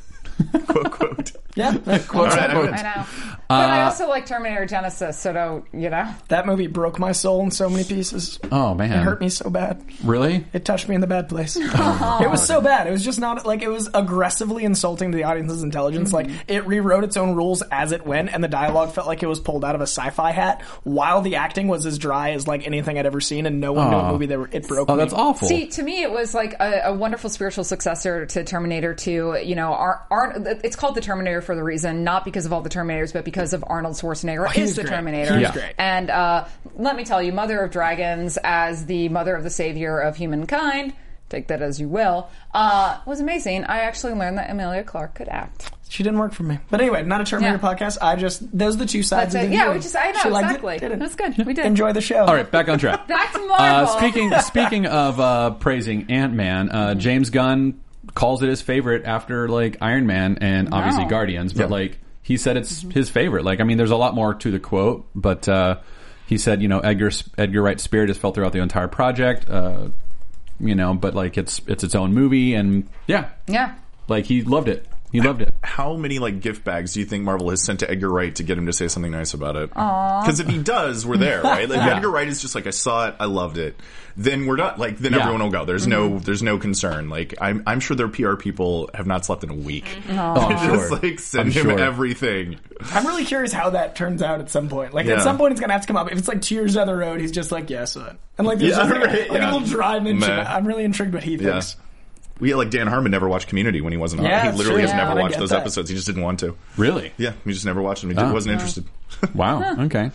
quote quote. Yeah, All right, I'm in. I know, but I also like Terminator Genesis, so don't you know? that movie broke my soul in so many pieces. Oh man, It hurt me so bad. Really? It touched me in the bad place. It was so bad. It was just not like it was aggressively insulting to the audience's intelligence. Like it rewrote its own rules as it went, and the dialogue felt like it was pulled out of a sci-fi hat, while the acting was as dry as like anything I'd ever seen, and no one knew Aw. a movie that it broke. Oh, me. that's awful. See, to me, it was like a, a wonderful spiritual successor to Terminator two. You know, Ar- Ar- it's called the Terminator for the reason, not because of all the Terminators, but because of Arnold Schwarzenegger he is was the great. Terminator. He was Yeah. great. And uh, let me tell you, Mother of Dragons as the mother of the savior of humankind, take that as you will, uh, was amazing. I actually learned that Emilia Clarke could act. She didn't work for me. But anyway, not a Terminator Yeah. podcast. I just those are the two sides That's of it. the Yeah, viewing. we just I know She liked exactly. It, didn't. That's good. We did. Enjoy the show. All right, back on track. Back to Uh, Marvel. speaking speaking of uh, praising Ant-Man, uh, James Gunn calls it his favorite after like Iron Man and obviously Wow. Guardians, but Yeah. like he said it's his favorite. Like I mean, there's a lot more to the quote, but uh, he said you know Edgar Edgar Wright's spirit is felt throughout the entire project. Uh, you know, but like it's it's its own movie, and yeah, Yeah. like he loved it. He loved it. How many like gift bags do you think Marvel has sent to Edgar Wright to get him to say something nice about it? Because if he does, we're there, right? Like Yeah. Edgar Wright is just like, I saw it, I loved it. Then we're done. Like then Yeah. everyone will go. There's no, there's no concern. Like I'm, I'm sure their P R people have not slept in a week. Oh, I'm Just sure. like send I'm him sure. everything. I'm really curious how that turns out at some point. Like Yeah. at some point, it's gonna have to come up. If it's like two years down the road, he's just like, "Yeah, son," and like there's Yeah, just like, a- right, like yeah. a little dry mention. Meh. I'm really intrigued what he Yeah. thinks. We like Dan Harmon never watched Community when he wasn't on. Yeah, He that's literally true. has Yeah, never I watched get those that. episodes. He just didn't want to. Really? Yeah, he just never watched them. He Oh. wasn't interested. Wow. Okay.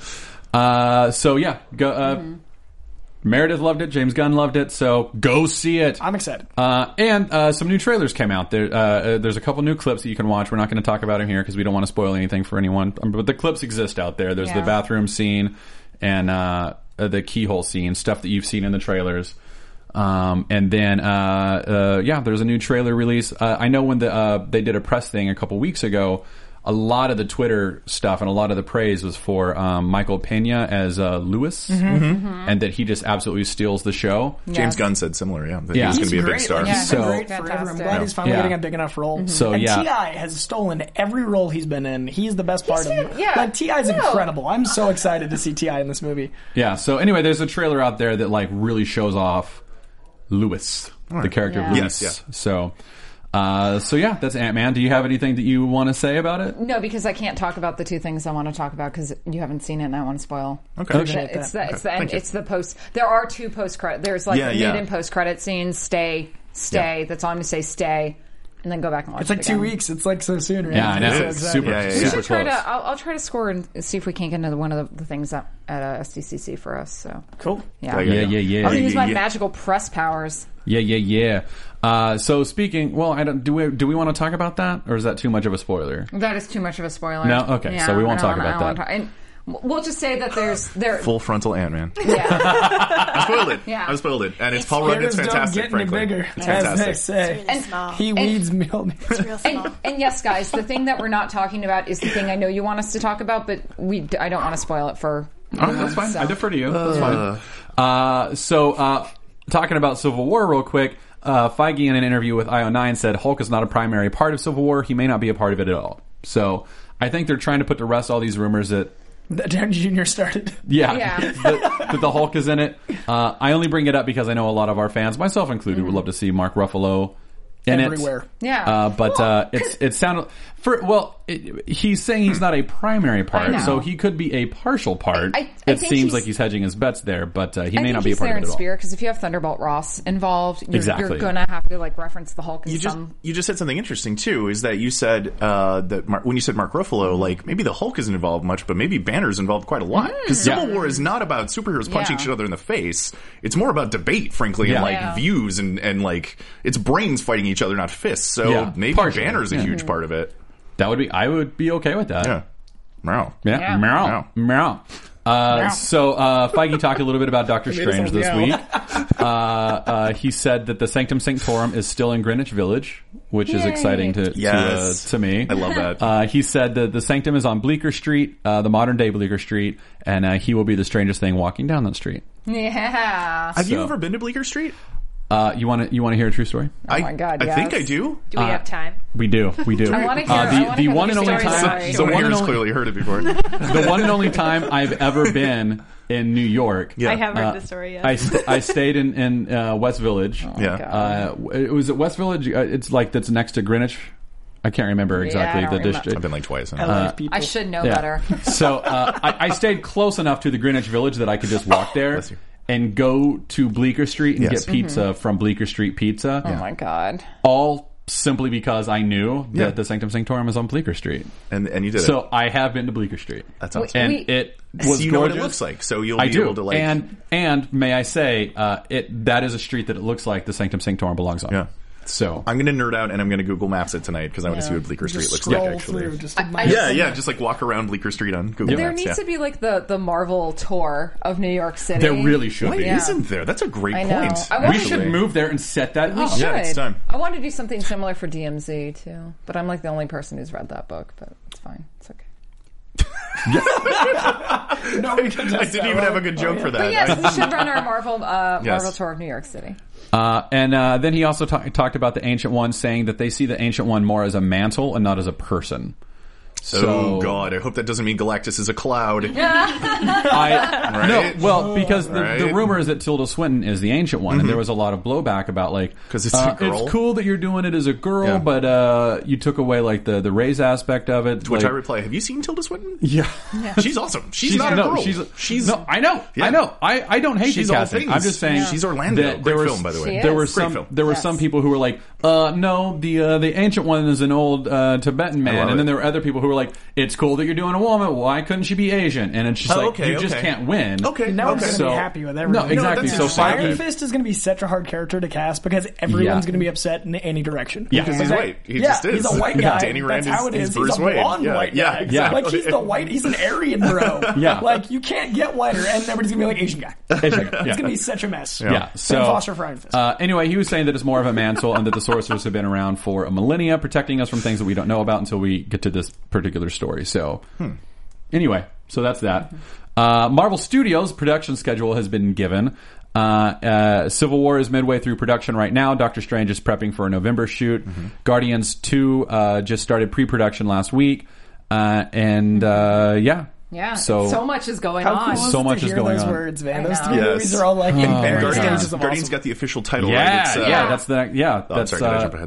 Uh, so yeah, go. Uh, Meredith loved it. James Gunn loved it. So go see it. I'm excited. Uh, and uh, some new trailers came out. There, uh, uh, there's a couple new clips that you can watch. We're not going to talk about them here because we don't want to spoil anything for anyone. Um, but the clips exist out there. There's the Yeah. bathroom scene and uh, uh, the keyhole scene, stuff that you've seen in the trailers. Um, and then, uh, uh, yeah, there's a new trailer release. Uh, I know when the uh, they did a press thing a couple weeks ago, a lot of the Twitter stuff and a lot of the praise was for um, Michael Pena as uh, Lewis, and that he just absolutely steals the show. James Yes. Gunn said similar. Yeah, that Yeah. he was going He's to be a big great. star. Like, Yeah. he's been So- great forever. I'm Fantastic. glad he's finally Yeah. getting a big enough role. So, and yeah. T I has stolen every role he's been in. He's the best part of been- it. yeah. Like T I's No. incredible. I'm so excited to see T I in this movie. Yeah. So anyway, there's a trailer out there that like really shows off Lewis, the character of Yeah. Lewis. Yes, So, uh, so yeah, that's Ant-Man. Do you have anything that you want to say about it? No, because I can't talk about the two things I want to talk about because you haven't seen it and I want to spoil. Okay. Okay. It's the it's the Thank end, you. it's the post. There are two post credit. There's like Yeah, mid yeah. and post credit scenes. Stay, stay. Yeah. That's all I'm going to say. Stay. and then go back and watch It's like it two again. weeks. It's like so soon, right? Yeah, I know. So It's excited. super, Yeah, yeah, We yeah. super should try close. to. I'll, I'll try to score and see if we can't get into one of the, the things at, at uh, S D C C for us. So Cool. yeah, Yeah, yeah, yeah. I'll use my yeah. magical press powers. Yeah, yeah, yeah. Uh, so speaking, well, I don't. Do we do we want to talk about that, or is that too much of a spoiler? That is too much of a spoiler. No? Okay, so we won't I talk don't- I about don't that. wanna talk- and we'll just say that there's there. Full frontal Ant-Man. Yeah, I spoiled it. Yeah. I spoiled it. And it's Paul Rudd. It's Haters don't fantastic, get any frankly. bigger, It's as they fantastic. say. Really small. He weeds Mjolnir. It's real small. and, and yes, guys, the thing that we're not talking about is the thing I know you want us to talk about, but we I don't want to spoil it for. Oh, that's fine. So. I defer to you. That's fine. Uh, so, uh, talking about Civil War real quick, uh, Feige in an interview with I O nine said Hulk is not a primary part of Civil War. He may not be a part of it at all. So, I think they're trying to put to rest all these rumors that That Downey Junior started. Yeah, Yeah. that, that the Hulk is in it. Uh, I only bring it up because I know a lot of our fans, myself included, would love to see Mark Ruffalo in Everywhere. it. Yeah. Uh, but Well, uh, it's it sounded for well, it, he's saying he's not a primary part, know. so he could be a partial part. I- I it think seems he's- like he's hedging his bets there, but uh, he I may think not be a he's part there of in it at all. spirit because if you have Thunderbolt Ross involved, you're, Exactly. you're going to have to like reference the Hulk in You just some. you just said something interesting too. Is that you said uh, that Mar- when you said Mark Ruffalo, like maybe the Hulk isn't involved much, but maybe Banner's involved quite a lot. Because Civil Yeah. War is not about superheroes punching Yeah. each other in the face. It's more about debate, frankly, Yeah. and like Yeah. views and and like it's brains fighting each other, not fists. So Yeah. maybe Partially. Banner's a Yeah. huge part of it. That would be. I would be okay with that. Yeah. Wow. Yeah, Yeah. meow, meow. Uh, so uh, Feige talked a little bit about Doctor Strange this week. Uh, uh, he said that the Sanctum Sanctorum is still in Greenwich Village, which is Yay. exciting to Yes. to, uh, to me. I love that. Uh, he said that the Sanctum is on Bleecker Street, uh, the modern day Bleecker Street, and uh, he will be the strangest thing walking down that street. Yeah. Have you so- ever been to Bleecker Street? Uh, you want to you want to hear a true story? Oh I, my God, I yes. think I do. Do we have time? We do, we do. I wanna hear- uh, I the wanna the hear one the and only story. time. Sorry. The Someone one here and has only, clearly heard it before. the one and only time I've ever been in New York. Yeah. I have heard Uh, the story, yes. I, st- I stayed in, in uh, West Village. Yeah. God. Uh, it was at West Village. Uh, it's like that's next to Greenwich. I can't remember exactly I don't the remember. district. I've been like twice. L A people. I should know Yeah. better. So uh, I, I stayed close enough to the Greenwich Village that I could just walk there Bless you. and go to Bleecker Street and Yes. get pizza from Bleecker Street Pizza. Oh my God. All simply because I knew Yeah. that the Sanctum Sanctorum is on Bleecker Street. and and you did So it. I have been to Bleecker Street. That's awesome. And We- it was So you know what gorgeous. it looks like, so you'll I be do. able to like. and and may I say, uh, it that is a street that it looks like the Sanctum Sanctorum belongs on. Yeah. So I'm going to nerd out and I'm going to Google Maps it tonight because I want to see what Bleecker Street Just looks scroll like. Actually, through, just I- admire yeah, it. yeah, just like walk around Bleecker Street on Google There Maps. needs yeah. to be like the, the Marvel tour of New York City. there really should Why be. Yeah. isn't there? That's a great I know. point. I We wanna- should move there and set that We up. should. Yeah, it's time. I want to do something similar for D M Z too, but I'm like the only person who's read that book. But it's fine. It's okay. No, we can I test didn't that even one. have a good joke for that. But yes, we should run our Marvel uh, Yes. Marvel tour of New York City. Uh, and uh, then he also ta- talked about the Ancient One, saying that they see the Ancient One more as a mantle and not as a person. So, oh God, I hope that doesn't mean Galactus is a cloud. I Right? no, well, because the, the Right. rumor is that Tilda Swinton is the Ancient One, and there was a lot of blowback about like 'Cause it's a girl? It's cool that you're doing it as a girl, Yeah. but uh, you took away like the the race aspect of it. To which like, I reply, have you seen Tilda Swinton? yeah. She's awesome. She's, not a no, girl. She's, she's no, I know, Yeah. I know. I, I don't hate She's the all casting. things. I'm just saying She's Orlando. that Great there was, film, by the way. She There were is. Great some film. there were Yes. some people who were like, uh, no, the uh, the Ancient One is an old uh, Tibetan man, love and then it. there were other people who were like, it's cool that you're doing a woman. Why couldn't she be Asian? And it's just Oh, like okay, you just okay. can't win. Okay, No one's okay. going to So- be happy with everything. No, exactly. that's so interesting. Iron Feige, Fist is going to be such a hard character to cast because everyone's Yeah. going to be upset in any direction. Yeah. Because he's Like, white. He yeah, just is. he's a white Yeah. guy. Danny Rand That's how is- it is is. Bruce he's a Wayne. blonde Yeah, white yeah, guy. exactly. Like he's the white. He's an Aryan, bro. Yeah. Like you can't get whiter, and everybody's gonna be like Asian guy. Asian guy, It's yeah. gonna be such a mess. Yeah. So Ben Foster for Iron Fist. Uh, anyway, he was saying that it's more of a mantle and that the sorcerers have been around for a millennia, protecting us from things that we don't know about until we get to this particular story. So, anyway, so that's that. Uh, Marvel Studios' production schedule has been given. Uh, uh, Civil War is midway through production right now. Doctor Strange is prepping for a November shoot. Guardians two uh, just started pre-production last week. Uh, and, uh, yeah. Yeah. So, So much is going How on. cool is so it much to is hear going those on. words, man. I Those know. three Yes. movies are all like in various Guardians, stages of Guardians awesome. got the official title, yeah, right? It's, uh, yeah, that's the, yeah, Oh, I'm that's, sorry, did I uh, jump ahead? Sorry.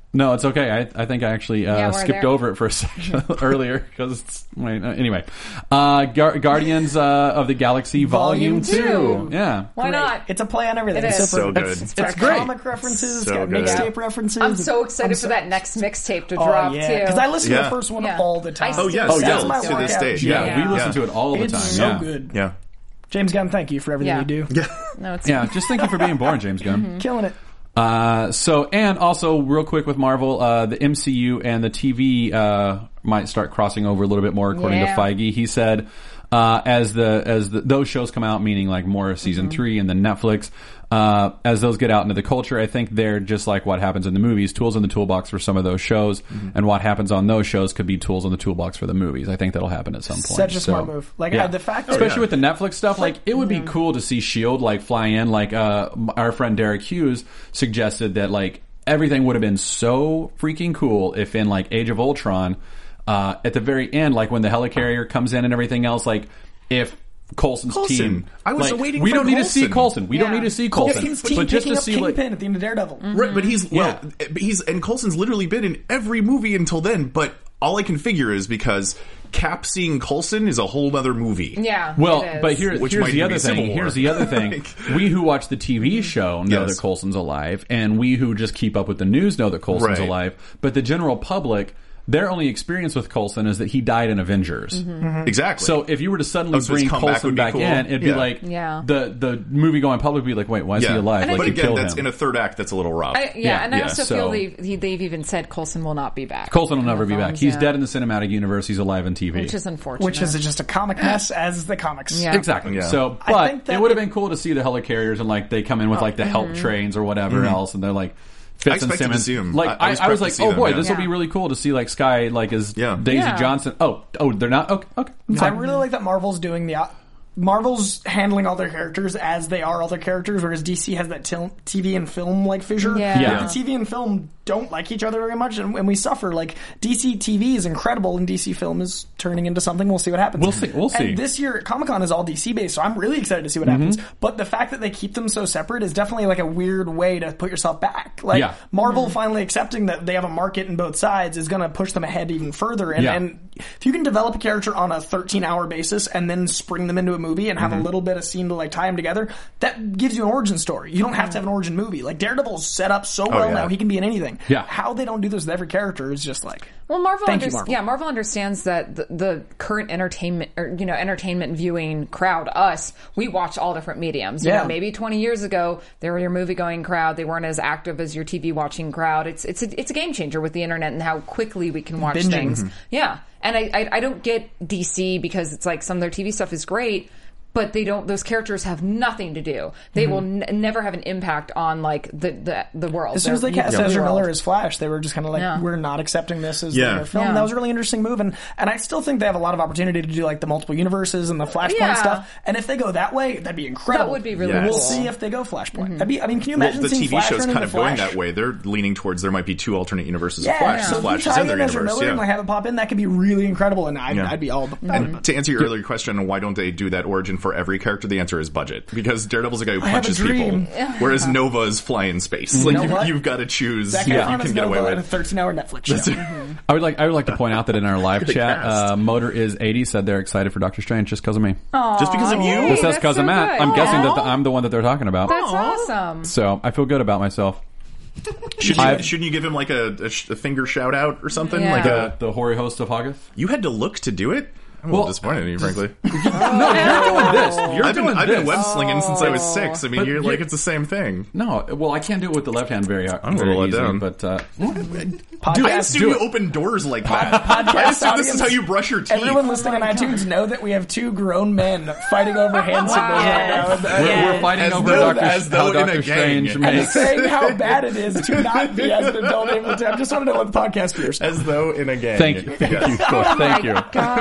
No, it's okay. I, I think I actually uh, Yeah, we're skipped there. over it for a second earlier because it's wait, uh, anyway. Uh, Gar- Guardians uh, of the Galaxy Volume, Volume Two. two. Yeah, Why Great. not? It's a play on everything. It It's is. super- So good. It's, It's great. comic references. So got good. mixtape Yeah. references. I'm so excited I'm for so- that next mixtape to Oh drop yeah, too. because I listen to Yeah. the first one Yeah. all the time. I Oh yeah, still oh, That's yeah, my to this workout day. jam. yeah. Yeah. We listen Yeah. to it all the It's time. so yeah. good. Yeah. James Gunn, thank you for everything Yeah. you do. Yeah. No, it's Yeah, just thank you for being born, James Gunn. Killing it. Uh, so, and also, real quick with Marvel, uh, the M C U and the T V uh, might start crossing over a little bit more, according Yeah. to Feige. He said, uh, as the as the, those shows come out, meaning like more of season Mm-hmm. three and then Netflix, uh, as those get out into the culture, I think they're just like what happens in the movies, tools in the toolbox for some of those shows, Mm-hmm. and what happens on those shows could be tools in the toolbox for the movies. I think that'll happen at some point. Such a smart So, move. Like yeah. uh, the fact that Especially with the Netflix stuff, like it would mm-hmm. be cool to see S H I E L D like fly in. Like uh, our friend Derek Hughes suggested that like everything would have been so freaking cool if in like Age of Ultron, uh, at the very end, like when the helicarrier comes in and everything else, like if Coulson's Coulson. team, I was like, waiting we for don't need to see Coulson. Coulson. We don't Yeah. need to see Coulson, Coulson's team but just picking to up see like. Kingpin at the end of Daredevil. Right, but he's well, Yeah. he's and Coulson's literally been in every movie until then. But all I can figure is because Cap seeing Coulson is a whole other movie. yeah. Well, it is. but here, Which here's might the even other be Civil thing. War. Here's the other thing. Like- We who watch the T V show know Yes. that Coulson's alive, and we who just keep up with the news know that Coulson's Right. alive. But the general public, their only experience with Coulson is that he died in Avengers. Exactly. So if you were to suddenly Oh, so his bring comeback Coulson would be back cool. in, it'd be Yeah. like Yeah. the the movie going public would be like, wait, why is yeah. he alive? And I Like but they again, killed that's him. in a third act. That's a little rough. I, yeah, Yeah, and I yeah, also so- feel they've, he, they've even said Coulson will not be back. Coulson will never be back. films, He's yeah. dead in the cinematic universe. He's alive in T V. Which is unfortunate. Which is just a comic mess as the comics. Yeah. Exactly. Yeah. So, I but think that it would have it- been cool to see the helicarriers and like they come in with like the help trains or whatever else, and they're like Fitz and expected to Simmons. see 'em. Like I- I I, was I was prepped like, to see oh them, boy, yeah. this will Yeah. be really cool to see like Sky like as Yeah. Daisy Yeah. Johnson. Oh, oh, they're not. Okay, okay. I really like that Marvel's doing the. Marvel's handling all their characters as they are all their characters, whereas D C has that til- T V and film like fissure. Yeah. Yeah. The T V and film don't like each other very much, and, and we suffer. Like D C T V is incredible, and D C film is turning into something. We'll see what happens. We'll see, we'll see. And this year, Comic Con is all D C based, so I'm really excited to see what Mm-hmm. happens. But the fact that they keep them so separate is definitely like a weird way to put yourself back. Like Yeah. Marvel finally accepting that they have a market in both sides is going to push them ahead even further. And, Yeah. and if you can develop a character on a thirteen hour basis and then spring them into a movie and have Mm-hmm. a little bit of scene to like tie them together, that gives you an origin story. You don't have to have an origin movie. Like Daredevil's set up so well yeah. now, he can be in anything. Yeah. How they don't do this with every character is just like. Well, Marvel, Thank you, underst- Marvel. yeah, Marvel understands that the, the current entertainment, or you know, entertainment viewing crowd, us, we watch all different mediums. You Yeah. know, maybe twenty years ago they were your movie going crowd; they weren't as active as your T V watching crowd. It's it's a, it's a game changer with the internet and how quickly we can watch Binging. things. Yeah, and I, I I don't get D C because it's like some of their T V stuff is great. But they don't; those characters have nothing to do. They will n- never have an impact on like the the, the world. As soon as they their cast movie Ezra world. Miller as Flash, they were just kind of like, Yeah. we're not accepting this as Yeah. their film. Yeah. That was a really interesting move, and and I still think they have a lot of opportunity to do like the multiple universes and the Flashpoint Yeah. stuff. And if they go that way, that'd be incredible. That would be really Yes. We'll cool. see if they go Flashpoint. That'd be. I mean, can you Well, imagine the seeing T V Flash show's turn kind into of going Flash? that way. They're leaning towards there might be two alternate universes Yeah, of Flash. so So if Flash you is tie in their in Ezra universe. Miller Yeah. and like have it pop in, that could be really incredible, and I'd, Yeah. I'd be all. And to answer your earlier question, why don't they do that origin for every character? The answer is budget. Because Daredevil's a guy who have a punches people, dream. whereas Nova is fly in space. Like know you, what? you've got to choose. Zac who Efron you is can get away Nova in a with. thirteen hour Netflix show. I would like I would like to point out that in our live Good chat, cast. uh, Motor is eighty said they're excited for Doctor Strange just because of me. Just because of you. Hey, It says that's because so of Matt. good. I'm guessing that Aw. the, I'm the one that they're talking about. That's awesome. So I feel good about myself. Should you, I've- shouldn't you give him like a, a, sh- a finger shout out or something? Yeah. Like The, a, the hoary host of Hoggith. you had to look to do it. I'm a Well- little disappointed in you, frankly. No, you're doing this. You're I've been, doing I've this. been web slinging since I was six. I mean, But you're you- like it's the same thing. No, well, I can't do it with the left hand very, I'm very gonna let easily, down. but uh, Podcast, I assume do you it. open doors like that. podcast I assume this is audience. how you brush your teeth. Everyone listening on iTunes know that we have two grown men fighting over hand signals right now. And, uh, we're, we're fighting As over though- Doctor, as how though in Doctor a gang. Strange And makes. saying how bad it is to not be as an adult able to. I just want to know what the podcast viewers. As though in a gang. Thank you, thank Yes. you, Cool. thank you. God.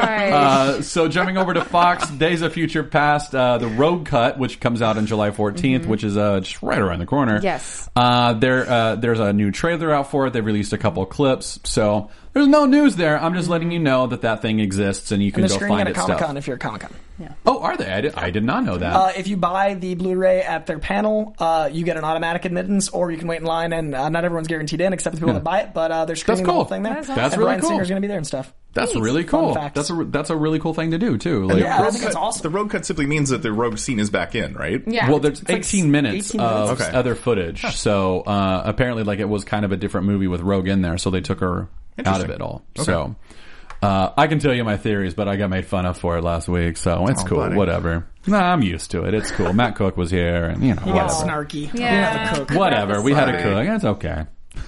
Uh, so jumping over to Fox, Days of Future Past, uh, the Rogue Cut, which comes out on July fourteenth, Mm-hmm. which is uh, just right around the corner. Yes. Uh, there, uh, there's a new trailer out for it. They've released a couple of clips. So there's no news there. I'm just letting you know that that thing exists and you can And they're go screening find at it a Comic stuff. Con if you're at Comic Con. Oh, are they? I did, I did not know that. Uh, if you buy the Blu-ray at their panel, uh, you get an automatic admittance, or you can wait in line. And uh, not everyone's guaranteed in, except the people Yeah. that buy it. But uh, they're screening cool. the whole thing there. That's and That's really Bryan cool. Singer's going to be there and stuff. That's really Fun cool. facts. That's a that's a really cool thing to do too. Like, Yeah, I Rogue think it's cut- awesome. The Rogue Cut simply means that the Rogue scene is back in, right? Yeah. well, there's like eighteen minutes eighteen of minutes. Okay. other footage. So uh, apparently, like it was kind of a different movie with Rogue in there, so they took her out of it all. So uh, I can tell you my theories, but I got made fun of for it last week, so it's Oh, cool. buddy. Whatever. Nah, I'm used to it. It's cool. Matt Cook was here, and you know, You got whatever. snarky. Yeah. You didn't have to cook. Whatever. We had a Sorry. cook. It's okay.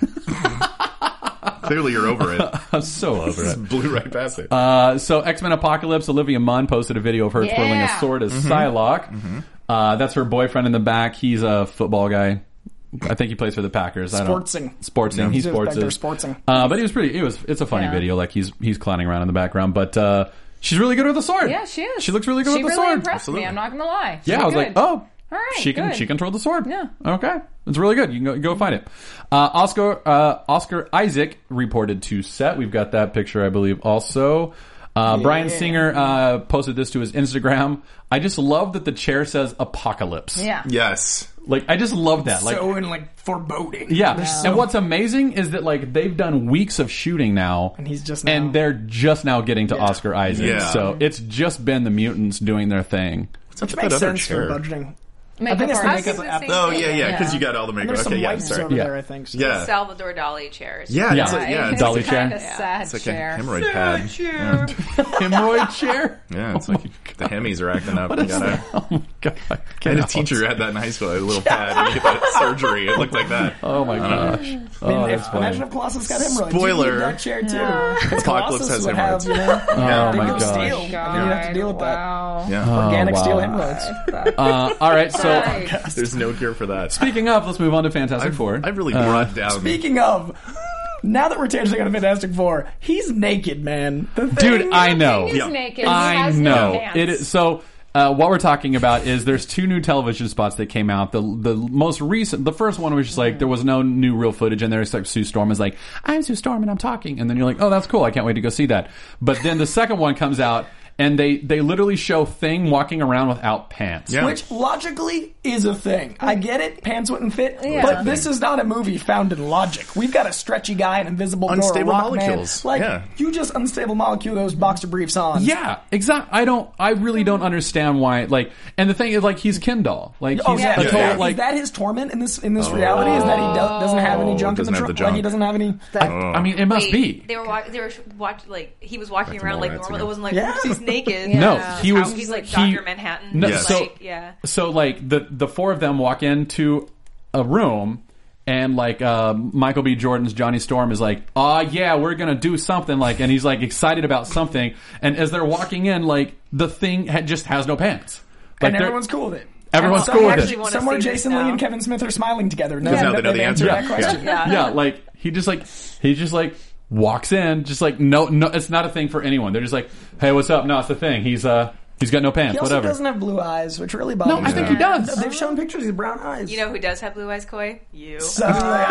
Clearly, you're over it. I'm so over it. Blew right past it. Uh, so X-Men Apocalypse, Olivia Munn posted a video of her Yeah. twirling a sword as Psylocke. Uh, that's her boyfriend in the back. He's a football guy. I think he plays for the Packers. I don't- Sportsing. Sportsing. He He's back sports there is. sportsing. Uh, but he was pretty. It was. It's a funny Yeah. video. Like he's he's clowning around in the background. But uh, she's really good with the sword. Yeah, she is. She looks really good she with the really sword. impressed Absolutely. me. I'm not going to lie. Yeah, She's I was good. like, oh, All right, she can good. she controlled the sword. Yeah. Okay, it's really good. You can go, go find it. Uh, Oscar uh, Oscar Isaac reported to set. We've got that picture, I believe, also. Uh, Brian Singer uh, posted this to his Instagram. I just love that the chair says apocalypse. Yeah. Yes. Like I just love that. Like So in like foreboding. yeah. They're so- And what's amazing is that like they've done weeks of shooting now, And he's just now- and they're just now getting to Oscar Isaac. Yeah. So it's just been the mutants doing their thing. What's up Which with makes that other sense chair? for budgeting. Makeup think it's the artist. makeup I was app. gonna Oh, say- yeah, yeah, because Yeah. you got all the And makeup. there's some Okay, yeah, wipes sorry. over Yeah. there, I think. So. Yeah. Salvador Dali chairs. Yeah, Yeah. it's like, yeah, it's, Dolly it's chair. kind of sad it's like chair. a hemorrhoid pad. Chair. Hemorrhoid chair. Yeah, it's like the hemis are acting up. What You is gotta- that? Oh my god! I had a teacher who had that in high school. I had a little pad and you get that surgery. It looked like that. Oh my gosh! I mean, Oh, if, that's funny. imagine if Colossus got hemorrhoids. Spoiler. You need that chair too. Because Apocalypse has would have, hemorrhoids. you know, Oh big my oak gosh. steel, and then you have to deal with that. Wow. Yeah. Organic Oh, wow. steel hemorrhoids. Uh, all right, so Right. There's no cure for that. speaking of, let's move on to Fantastic Four. I've really Uh, brought down. Speaking of, now that we're tangling on Fantastic Four, he's naked, man. The thing, Dude, I know. He's Yeah. naked. He I has know no pants. it is so. Uh, what we're talking about is there's two new television spots that came out. The the most recent, the first one was just like there was no new real footage in there. It's like Sue Storm is like, "I'm Sue Storm and I'm talking," and then you're like, "Oh, that's cool. I can't wait to go see that." But then the second one comes out and they they literally show Thing walking around without pants. Yeah. Which logically is a thing. I get it, pants wouldn't fit, Yeah. but this is not a movie found in logic. We've got a stretchy guy, an invisible door, a Unstable rock molecules. man. Like, Yeah. you just unstable molecule those boxer briefs on. Yeah, exactly. I don't. I really don't understand why. Like, and the thing is, like, he's Ken doll. Like, he's Oh yeah, a is, total, that, like. is that his torment in this in this reality? Is that he do, doesn't have any Oh, junk in doesn't the have trunk? the Like he junk. doesn't have any. I mean, it must Wait, be. They were walking. They were watch like he was walking Back to around like Mallrats normal. again. It wasn't like Yeah. "Oops, he's naked. No, Yeah. he was. He's like he- Doctor Manhattan. No, Yes. so Like, yeah. so like the the four of them walk into a room. And like uh, Michael B. Jordan's Johnny Storm is like, oh yeah, we're gonna do something like, and he's like excited about something. And as they're walking in, like the Thing ha- just has no pants. Like And they're- everyone's cool with it. Everyone's And cool with actually it. wanna Somewhere see this Jason Lee now. and Kevin Smith are smiling together. No, Because now that they know they've the answered answer. that question. Yeah. Yeah, like he just like he just like walks in, just like no, no, it's not a thing for anyone. They're just like, hey, what's up? No, it's the Thing. He's uh, he's got no pants. He also whatever. doesn't have blue eyes, which really bothers No, me. I think he does. No, they've shown pictures of brown eyes. You know who does have blue eyes, Koi? You. So,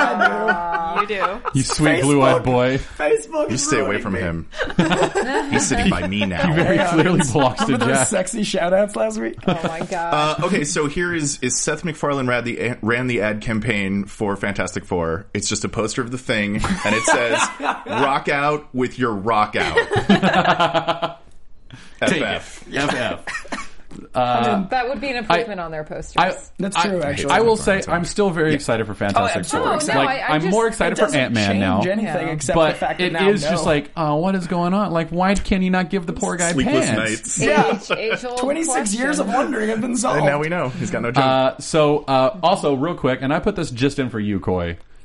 I You do. You sweet Facebook. blue-eyed boy. do. Facebook. You is stay away ruining from me. him. He's sitting by me now. Very clearly belongs to Remember those Jack. sexy shout-outs last week? Oh my god. Uh, okay, so here is is Seth MacFarlane ran the ran the ad campaign for Fantastic Four. It's just a poster of the Thing, and it says "Rock out with your rock out." Take F F. it. F F. that would be an improvement on their posters. I, That's I- true, actually. I will say I'm still very excited for Fantastic I'm super Four. excited. Oh, no, like, I- I I'm just- more excited It for doesn't Ant Man now. change anything Yeah. except But the fact it that now is just no. like, oh, what is going on? Like, why can you not give the poor guy Sleepless pants? nights. Yeah. Age, age old twenty-six question. years of wondering have been solved. And now we know he's got no job. Uh, so, uh, also, real quick, and I put this just in for you, Coy.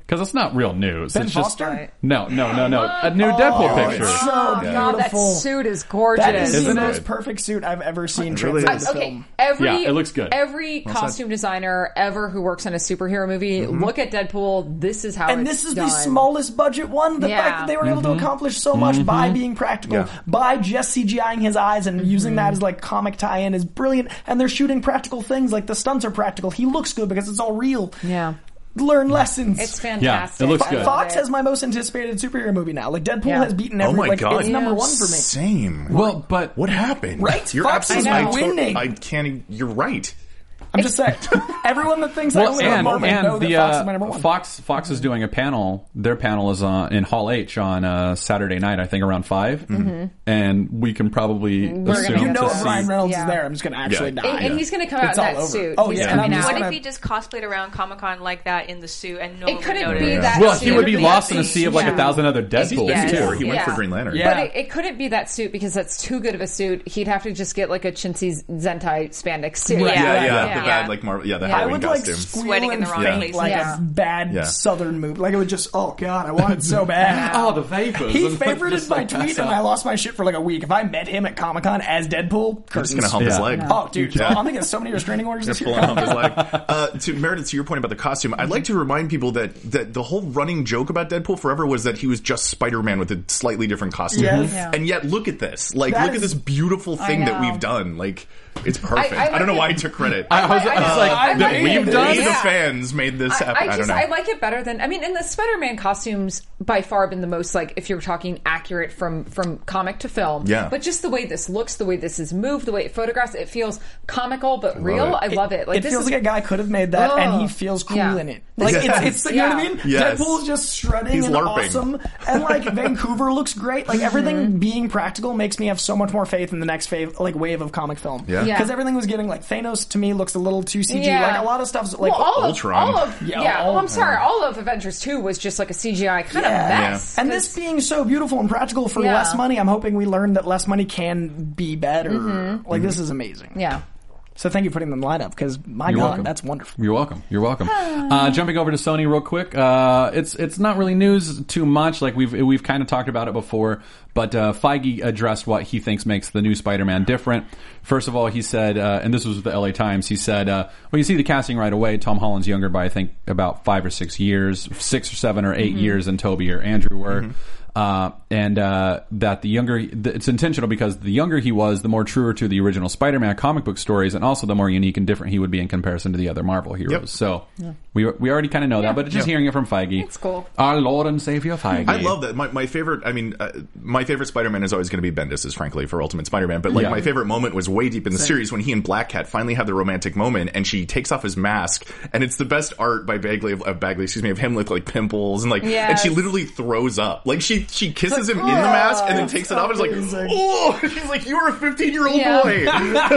because it's not real news. Ben it's Foster? just no, no, no, no. A new Deadpool Oh, picture. it's so Oh, God, that beautiful. suit is gorgeous. That is Isn't the it? most perfect suit I've ever seen It really translate is. to Okay, film. every Yeah, it looks good. Every costume designer ever who works on a superhero movie, look at Deadpool. This is how And it's this is done. the smallest budget one. The Yeah. fact that they were able Mm-hmm. to accomplish so much by being practical, Yeah. by just CGIing his eyes and using that as like comic tie-in is brilliant. And they're shooting practical things, like the stunts are practical. He looks good because it's all real. Yeah, Learn lessons. it's fantastic. it looks I good. love Fox it. has my most anticipated superhero movie now. Like Deadpool Yeah. has beaten Oh every. my like, God. It's number Yeah. one for me. Same. Well, but What happened? Right? You're Fox is absolutely I to- winning. I can't. e- You're right. I'm just saying. Everyone that thinks I well, only have a and, moment know and that the Fox uh, is my number one. Fox Fox is doing a panel. Their panel is on in Hall H on uh, Saturday night, I think around five, Mm-hmm. and we can probably gonna assume you know to if see. Ryan Reynolds Yeah. is there, I'm just going to actually Yeah. die. And, and he's going to come out It's in all that over. suit. Oh, He's yeah, and coming I'm just out. What gonna- if he just cosplayed around Comic Con like that in the suit and no It one would couldn't notice? be Yeah. that. Well, suit. he would be It lost in a that sea of like a suit. thousand other Deadpools Yes. Too, too. or he went Yeah. for Green Lantern. Yeah. But it, it couldn't be that suit because that's too good of a suit. He'd have to just get like a Chintzy Zentai spandex suit. Right. Yeah, yeah, Yeah. the bad like Marvel. Yeah, the Yeah. I Halloween would like costume. squeal Sweating in and the wrong faint places. like Yeah. a bad Yeah. southern move. Like it would just, oh god, I want it so bad. Oh, the vapors. He And, like, favorited just, my like, tweet pass and out. I lost my shit for like a week. If I met him at Comic Con as Deadpool, I'm just gonna hump Yeah. his leg. Oh, dude, Yeah. I'm gonna get so many restraining orders this Just year. pull on his leg. Uh, to Meredith, to your point about the costume, I'd like to remind people that that the whole running joke about Deadpool forever was that he was just Spider-Man with a slightly different costume. Yes. Yeah. And yet, look at this. Like, That look is- at this beautiful thing I that know. we've done. Like, it's perfect. I- I I, don't like know it. why he took credit. I was, I was like, I that like we've it. done. we, the Yeah. fans, made this I, happen. I I, just don't know. I like it better than I mean in the Spider-Man costumes by far have been the most like if you're talking accurate from from comic to film. Yeah. But just the way this looks, the way this is moved, the way it photographs, it feels comical but real. it. I love it. Like It this feels is, like a guy could have made that, and he Ugh. feels cool Yeah. in it. Like Yes. it's, it's, you know what I mean? Yes. Deadpool's just strutting He's and LARPing. awesome, and like Vancouver looks great. Like everything being practical makes me have so much more faith in the next fave, like wave of comic film. Yeah. Yeah. because everything was getting like Thanos to me looks a little too C G. Yeah. Like a lot of stuff's like well, all Ultron. Of, all of Yeah, yeah, all- well, I'm sorry. All of Avengers two was just like a C G I kind Yeah. of mess. And this being so beautiful and practical for Yeah. less money, I'm hoping we learn that less money can be better. Like this is amazing. yeah. So thank you for putting them in the lineup because my You're god, welcome. that's wonderful. You're welcome. You're welcome. Uh, jumping over to Sony real quick. Uh, it's it's not really news too much. Like we've we've kind of talked about it before. But uh, Feige addressed what he thinks makes the new Spider-Man different. First of all, he said, uh, and this was the L A Times. He said, uh, "Well, you see the casting right away. Tom Holland's younger by I think about five or six years, six or seven or 8 years than Tobey or Andrew were." Uh, and uh, that the younger, it's intentional because the younger he was, the more truer to the original Spider-Man comic book stories, and also the more unique and different he would be in comparison to the other Marvel heroes. Yep. So we we already kind of know that, but just Yeah. hearing it from Feige, It's cool. Our Lord and Savior Feige. I love that. My, my favorite, I mean, uh, my favorite Spider-Man is always going to be Bendis, is frankly, for Ultimate Spider-Man. But, like, Yeah. my favorite moment was way deep in the series when he and Black Cat finally have the romantic moment, and she takes off his mask, and it's the best art by Bagley, of, uh, Bagley, excuse me, of him with, like, pimples, and, like, and she Yes. literally throws up. Like, she, she kisses him in the mask, and then takes it off, and is like, amazing. oh! She's like, you're a fifteen-year-old Yeah. boy!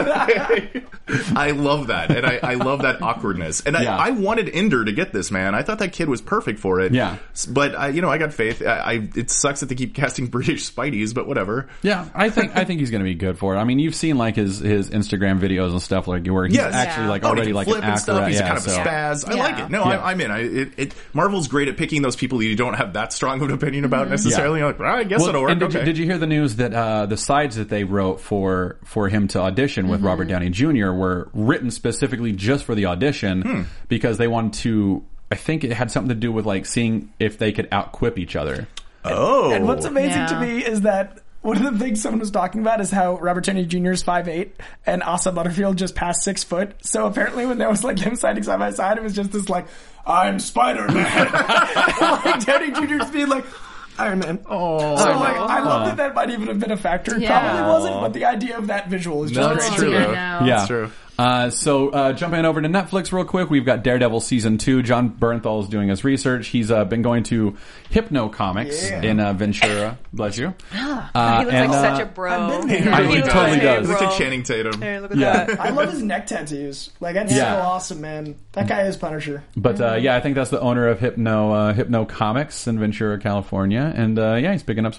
I love that, and I, I love that awkwardness. And Yeah. I, I wanted Ender to get this, man. I thought that kid was perfect for it. Yeah. But I, you know, I got faith. I, I it sucks that they keep casting British Spideys, but whatever. Yeah, I think I think he's going to be good for it. I mean, you've seen like his his Instagram videos and stuff like where he's Yes. actually Yeah. like Oh, and he already can like flip an and actor. stuff. He's yeah, kind of a so. spaz. I Yeah. like it. No, Yeah. I, I'm in. I, it, it, Marvel's great at picking those people you don't have that strong of an opinion about necessarily. You're like, well, I guess Well, it'll work. and did, okay. you, did you hear the news that uh, the sides that they wrote for for him to audition with Robert Downey Junior were written specifically just for the audition Hmm. because they wanted to? I think it had something to do with like seeing if they could outquip each other. oh, And what's amazing to Yeah. me is that one of the things someone was talking about is how Robert Downey Junior is five eight and Asa Butterfield just passed six foot. So apparently when there was like him siding side by side, it was just this like, I'm Spider-Man. like Downey Junior just being like, Iron Man. Oh, so like, I love that that might even have been a factor. It Yeah. probably wasn't, but the idea of that visual is just No, great. it's Oh, true, dear, though. no. Yeah, That's true. Uh, so uh, jumping over to Netflix real quick, we've got Daredevil season two. John Bernthal is doing his research. He's uh, been going to Hypno Comics Yeah. in uh, Ventura. Bless you. Uh, He looks and, like uh, such a bro. I've been there. He I- really he does. totally He does. looks like Bro. Channing Tatum. Hey, look at Yeah. that. I love his neck tattoos. Like, that's Yeah. so awesome, man. That guy is Punisher. But uh, yeah, I think that's the owner of Hypno uh, Hypno Comics in Ventura, California, and uh, yeah, he's picking up some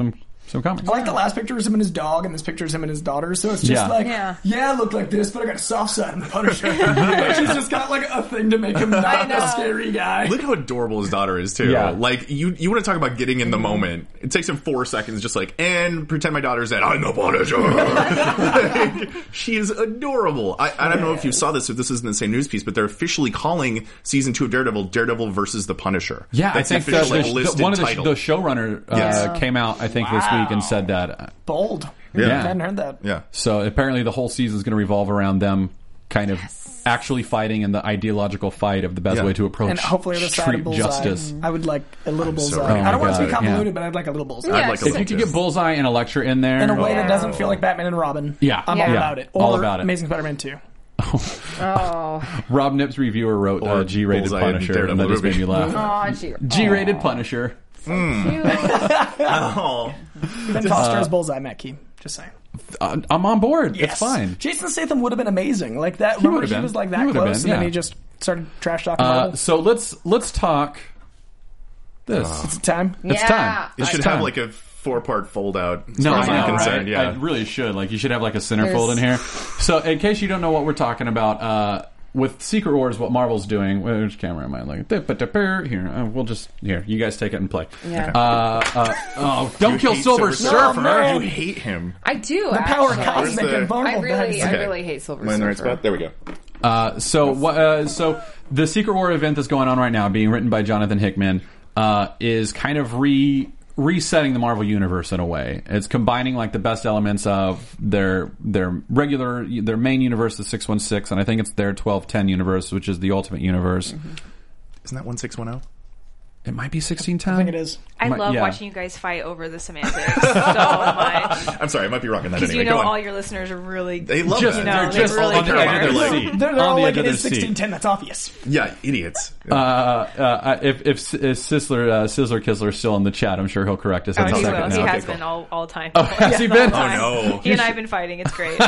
some comics. I like the last picture is him and his dog, and this picture is him and his daughter. So it's just Yeah. like, Yeah. yeah. I look like this, but I got a soft side. I'm the Punisher. Like, she's just got like a thing to make him not know. a scary guy. Look how adorable his daughter is too. Yeah. Like you, you want to talk about getting in the moment. It takes him four seconds, just like, and pretend my daughter's dead. I'm the Punisher. Like, she is adorable. I, I don't know if you saw this, if this isn't the same news piece, but they're officially calling season two of Daredevil Daredevil versus the Punisher. Yeah, That's I think the the, official, the, like, the- listed one of the, title. the showrunner uh, Yes. came out, I think, this week and said that. Bold. Yeah. I hadn't heard that. Yeah. So apparently the whole season is going to revolve around them kind of actually fighting in the ideological fight of the best Yeah. way to approach And hopefully on the side street of Bullseye. justice. I would like a little I'm so Bullseye. ready. I don't Oh my want it to be God, convoluted, yeah. but I'd like a little Bullseye. Yeah, I'd like a if If you little could get Bullseye and Electra in there, In a way Yeah. that doesn't feel like Batman and Robin. Yeah. I'm Yeah. all Yeah. about it. Or All about it. Amazing Spider-Man two. Oh, Rob Nipp's reviewer wrote Or uh, G-rated Bullseye in Punisher, Daredevil and that just made movie. me laugh. oh, gee. G-rated Punisher. Cute. Oh. Ben Foster as Bullseye, Matt Key. Just saying. Uh, I'm on board. Yes. It's fine. Jason Statham would have been amazing. Like that. Remember, would've he been. was like He that would've close, been, and then yeah. he just started trash talking. Uh, Marvel. so let's let's talk this. It's time. It's Yeah. It time. It's should time. have like a four part fold out. As No, far I as know, I'm right? concerned. Yeah. I really should. Like, you should have like a There's- centerfold in here. So, in case you don't know what we're talking about, uh, with Secret Wars, what Marvel's doing. Which camera am I looking at? Here, uh, we'll just here. You guys take it and play. Yeah. Uh, uh, oh, don't You kill hate Silver Silver Surfer. Surfer. man. You hate him. I do. The power actually. cosmic the- and Marvel. I really, I Okay. really hate Silver Am I in the right Surfer. spot? There we go. Uh, so, what? Uh, so the Secret War event that's going on right now, being written by Jonathan Hickman, uh, is kind of re resetting the Marvel universe in a way. It's combining like the best elements of their their regular their main universe, the six one six, and I think it's their twelve ten universe, which is the Ultimate Universe. Isn't that one six one zero? It might be sixteen ten. I think it is. I My- love yeah. watching you guys fight over the semantics so much. I'm sorry, I might be wrong on that Because anyway. you know Go on. all your listeners are really... They love Just, that. No, they're they just really on the care. edge of their They're seat. like- They're, they're on all the like, edge it of their is seat. sixteen ten. That's obvious. Yeah, idiots. Uh, uh, if if, if Sizzler uh, Sizzler Kistler is still in the chat, I'm sure he'll correct us in Oh, a he second will. now. He Okay, has cool. been all, all time. Oh, has he The been? whole time. Oh, no. He and I have been fighting. It's great.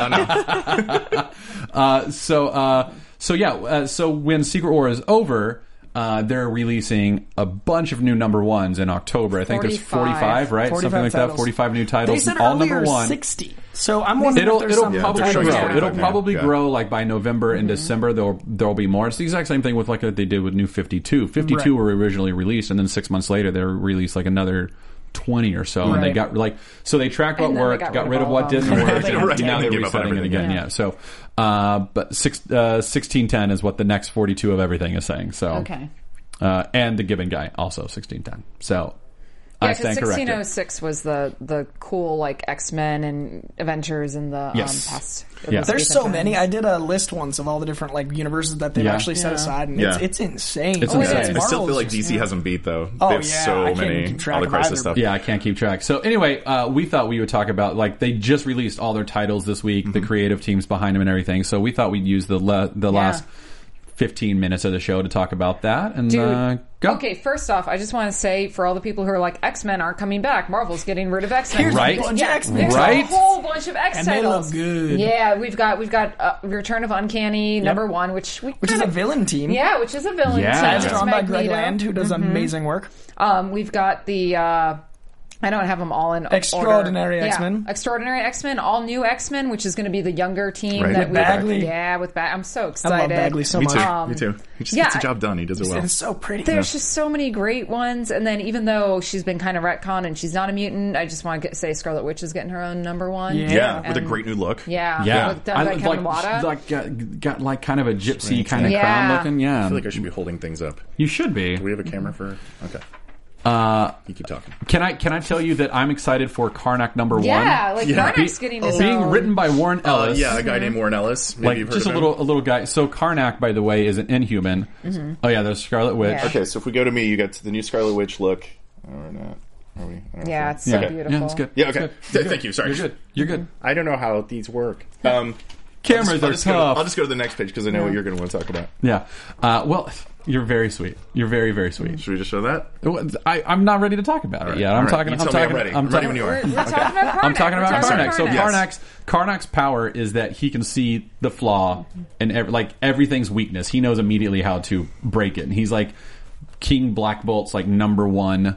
Uh, so, uh, so yeah. Uh, so when Secret War is over, uh, they're releasing a bunch of new number ones in October. I think there's forty-five. forty-five, right? forty-five Something like that. titles. forty-five new They titles, said all earlier number one. sixty. So I'm wondering It'll if there's it'll some probably they're showing grow. us It'll forty-five now. probably Yeah. grow like by November and December. There'll there'll be more. It's the exact same thing with like what they did with New fifty-two. fifty-two Right. were originally released, and then six months later they released like another twenty or so, and they Right. got like so they tracked what And then they worked, got got rid of all what of them. didn't work, They and right. now they're Give up on resetting it everything. again. Yeah. Yeah. So, uh, but six uh, sixteen ten is what the next forty-two of everything is saying. So, Okay. uh, and the Gibbon guy also sixteen ten. So. Yeah, I because stand sixteen corrected. oh six was the the cool like X Men and Avengers in the Yes. um, past. Yeah. There's Ethan so times. many. I did a list once of all the different like universes that they've Yeah. actually set Yeah. aside, and Yeah. it's, it's insane. It's Oh, insane. it's I I still feel Marvel's like just- D C hasn't beat though. Oh, they have yeah, so I can't many keep track all the of crisis either. stuff. Yeah, I can't keep track. So anyway, uh, we thought we would talk about like they just released all their titles this week, Mm-hmm. the creative teams behind them and everything. So we thought we'd use the le- the Yeah. last fifteen minutes of the show to talk about that and Dude, uh, go. okay, first off, I just want to say for all the people who are like, X-Men aren't coming back, Marvel's getting rid of X-Men. Here's Right? a bunch Yeah, of X-Men. there's Right? a whole bunch of X And they titles. look good. Yeah, we've got we've got uh, Return of Uncanny number one, which we Which is a kinda- villain team. Yeah, which is a villain Yeah. team. That's It's Drawn by Greg Magneto. Land, who does amazing work. Um, we've got the. Uh, I don't have them all in Extraordinary order. X-Men. Yeah, Extraordinary X-Men, all new X-Men, which is going to be the younger team Right. that With we Bagley. Yeah, with Bagley. I'm so I excited. love Bagley so Me much. too. Um, Me too. He just yeah, gets the I- job done. He does it well. And it's so pretty. There's just so many great ones, and then even though she's been kind of retconned and she's not a mutant, I just want to get, say Scarlet Witch is getting her own number one. Yeah. Yeah, with a And- great new look. Yeah, Yeah, with- done by I- Kevin like, Wada. like got, got like kind of a gypsy kind of Yeah. crown looking. Yeah, I feel like I should be holding things up. you should be. Do we have a camera for? Okay. Uh, You keep talking. can I can I tell you that I'm excited for Karnak number one? yeah, like Yeah. Karnak's getting his being own. written by Warren Uh, Ellis. yeah, a guy named Warren Ellis. Maybe like you've heard just a of him. little a little guy. So Karnak, by the way, is an Inhuman. Oh yeah, there's Scarlet Witch. Yeah. Okay, so if we go to me, you got the new Scarlet Witch look. Oh, we're not. Are we? I don't know Yeah, if it's we're- so Yeah, beautiful. yeah, it's good. Yeah, It's okay. good. Th- Thank you. Sorry. You're good. You're good. I don't know how these work. Um, Cameras I'll are just, go to, tough. I'll just go to the next page because I know what you're going to want to talk about. Yeah. Uh, well, you're very sweet. You're very very sweet. Should we just show that? I, I'm not ready to talk about it right, yet. all I'm right. talking. You I'm tell me I'm talking. ready. I'm I'm ready talking- when you We're, are. we're talking about Karnak. I'm talking about We're Karnak. So Karnak. Karnak's Karnak's power is that he can see the flaw in ev- like everything's weakness. He knows immediately how to break it. And he's like King Black Bolt's like number one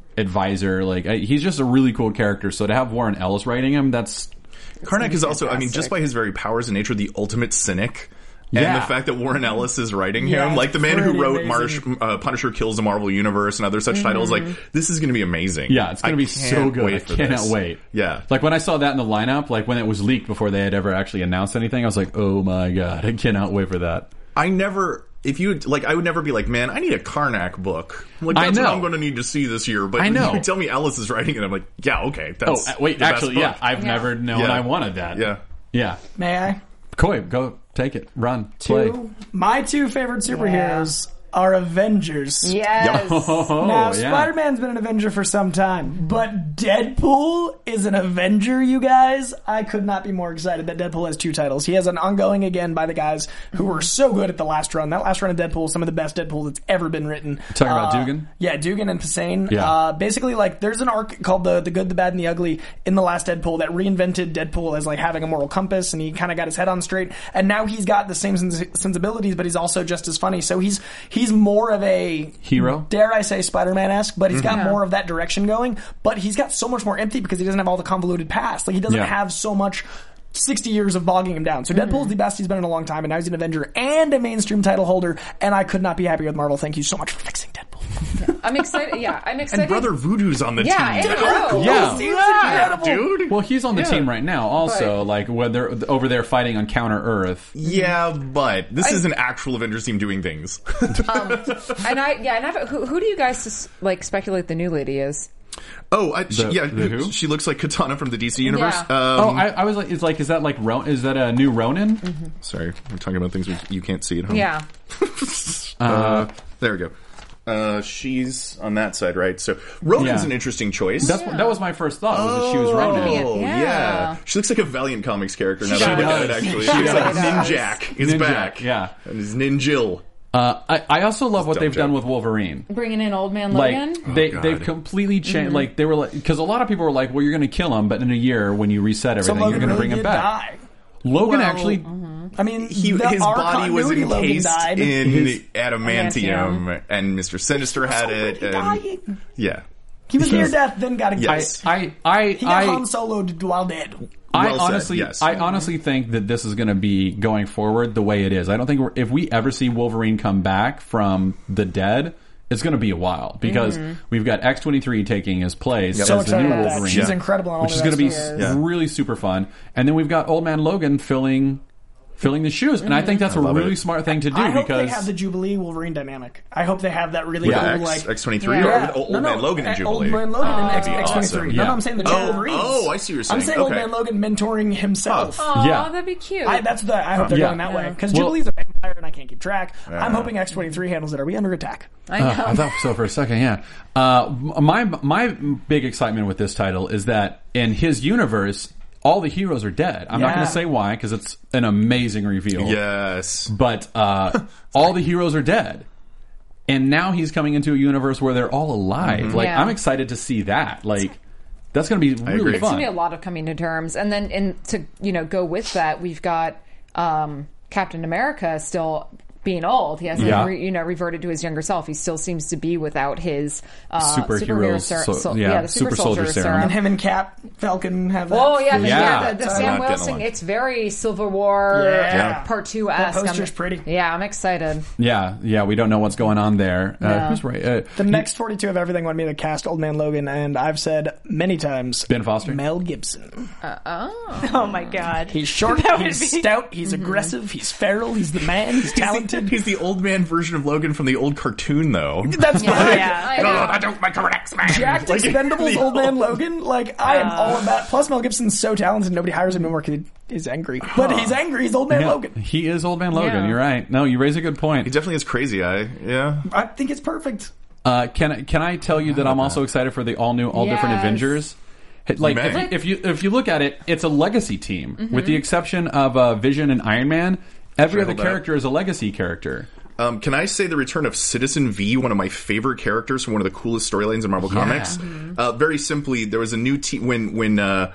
advisor. Like uh, he's just a really cool character. So to have Warren Ellis writing him, that's Karnak is also, I mean, fantastic. just by his very powers and nature, the ultimate cynic. And Yeah. the fact that Warren Ellis is writing Yeah, him, like the man who pretty wrote amazing. Marsh, uh, Punisher Kills the Marvel Universe and other such titles, like, this is going to be amazing. yeah, it's going to I be so can't good. Wait I for cannot this. wait. Yeah. Like when I saw that in the lineup, like when it was leaked before they had ever actually announced anything, I was like, oh my god, I cannot wait for that. I never, if you, like, I would never be like, man, I need a Karnak book. Like, I that's know. what I'm going to need to see this year. But I know. you tell me Ellis is writing it, I'm like, yeah, okay. Oh, That's uh, wait, the best actually, book. yeah, I've Yeah. never known Yeah. I wanted that. Yeah. Yeah. May I? Coy, go take it. Run. Play. Two, my two favorite superheroes are Avengers. Yes. Oh, Now, yeah. Spider-Man's been an Avenger for some time, but Deadpool is an Avenger, you guys. I could not be more excited that Deadpool has two titles. He has an ongoing again by the guys who were so good at the last run. That last run of Deadpool is some of the best Deadpool that's ever been written. Talking about Uh, Dugan? Yeah, Dugan and Posehn. Yeah. Uh, basically, like, there's an arc called the the Good, the Bad, and the Ugly in the last Deadpool that reinvented Deadpool as, like, having a moral compass, and he kind of got his head on straight. And now he's got the same sens- sensibilities, but he's also just as funny. So he's he's more of a Hero? dare I say, Spider-Man-esque, but he's got Yeah. more of that direction going. But he's got so much more empathy because he doesn't have all the convoluted past. Like, he doesn't Yeah. have so much sixty years of bogging him down. So Deadpool's the best he's been in a long time, and now he's an Avenger and a mainstream title holder, and I could not be happier with Marvel. Thank you so much for fixing Deadpool. I'm excited. Yeah, I'm excited. And Brother Voodoo's on the Yeah, team. and Bro. Yeah. He's incredible. Dude. Well, he's on the Yeah. team right now also, But- like when they're over there fighting on Counter Earth. Yeah, but this is an actual Avengers team doing things. And I, yeah, and I've, who, who do you guys just, like speculate the new lady is? Oh, I, she, The- yeah, the who? she looks like Katana from the D C universe. Yeah. Um, Oh, I, I was like, is like, is that like, Ron, is that a new Ronin? sorry, we're talking about things we, you can't see at home. Yeah. Uh, there we go. Uh, she's on that side, right? So Ronin's Yeah. an interesting choice. That's that was my first thought. Was that she was Ronin? Oh, Yeah. yeah. She looks like a Valiant Comics character now She that I look at it, does. actually. She She looks like does. Ninjak is Ninjak, back. yeah. And his Ninjil. Uh, I, I also love what Dumb they've done joke. with Wolverine. Bringing in Old Man Like Logan. they God. they've completely changed. Like they were like because a lot of people were like, well, you're going to kill him, but in a year when you reset So everything, Logan you're going to really bring him did back. die. Logan Well, actually. I mean, He, the, his our body was continuity Logan encased died. in His- adamantium, Adamantium. and Mister Sinister had So it. really And, dying. yeah. He was near death, then got a Yes. I I He got I Han Soloed while dead. I Well said, honestly, yes. I honestly think that this is going to be going forward the way it is. I don't think we're, if we ever see Wolverine come back from the dead, it's going to be a while because we've got X twenty-three taking his place So as the excited new about that. Wolverine, She's incredible on all which the is going to be rest of it. Yeah. really super fun. And then we've got Old Man Logan filling filling the shoes, and I think that's a love really it. smart thing to do I hope because they have the Jubilee Wolverine dynamic. I hope they have that really With cool, X, like X twenty-three Yeah. or Old no, no, Man Logan and uh, Jubilee. Old Man Logan and X, That'd be X twenty-three. awesome. No, Yeah. no, I'm saying the Oh, Wolverines. oh, I see what you're saying. I'm saying Old Okay. Man Logan mentoring himself. Oh, Yeah. that'd be cute. I, that's the. I hope they're Yeah. going that way because Well- Jubilee's a vampire and I can't keep track. I'm hoping X twenty-three handles it. Are we under attack? I know. Uh, I thought so for a second, yeah. Uh, my my big excitement with this title is that in his universe, all the heroes are dead. I'm not Yeah. going to say why because it's an amazing reveal. Yes. But uh, all the heroes are dead. And now he's coming into a universe where they're all alive. Like, Yeah. I'm excited to see that. Like, that's going to be really agree. It's gonna fun. be a lot of coming to terms, and then and to you know go with that, we've got um, Captain America still being old. He hasn't Yeah. re, you know reverted to his younger self. He still seems to be without his uh, Superheroes, superhero ser- so- so- yeah, yeah, the super, super soldier soldier, serum. serum. And him and Cap Falcon have that. Oh yeah, the, Yeah. yeah, the, the I'm Sam not getting Wilson. along. It's very Civil War Yeah. Part Two That esque. poster's pretty. Yeah, I'm excited. Yeah, yeah, we don't know what's going on there. Uh, No. Who's right? Uh, The next forty-two of everything wanted me to cast Old Man Logan, and I've said many times Ben Foster? Mel Gibson. Oh my god. He's short, That would he's be- stout, he's aggressive, he's feral, he's the man, he's talented. He's the old man version of Logan from the old cartoon, though. That's Yeah, fine. yeah. I know. I don't make an X-Man. Jacked Like, Expendables the Old Man Logan, like I am Uh. all about. Plus, Mel Gibson's so talented, nobody hires him anymore because he is angry. But he's angry. He's Old Man yeah, Logan. he is Old Man Logan. Yeah. You're right. No, you raise a good point. He definitely has crazy eye. Yeah. I think it's perfect. Uh, can I can I tell you that I'm also excited for the all new, all different Yes. Avengers? Like You if may. you, if you if you look at it, it's a legacy team Mm-hmm. with the exception of uh, Vision and Iron Man. Every Sure, other hold that. character is a legacy character. Um, can I say the return of Citizen V, one of my favorite characters from one of the coolest storylines in Marvel Comics? Uh, very simply, there was a new team when when uh,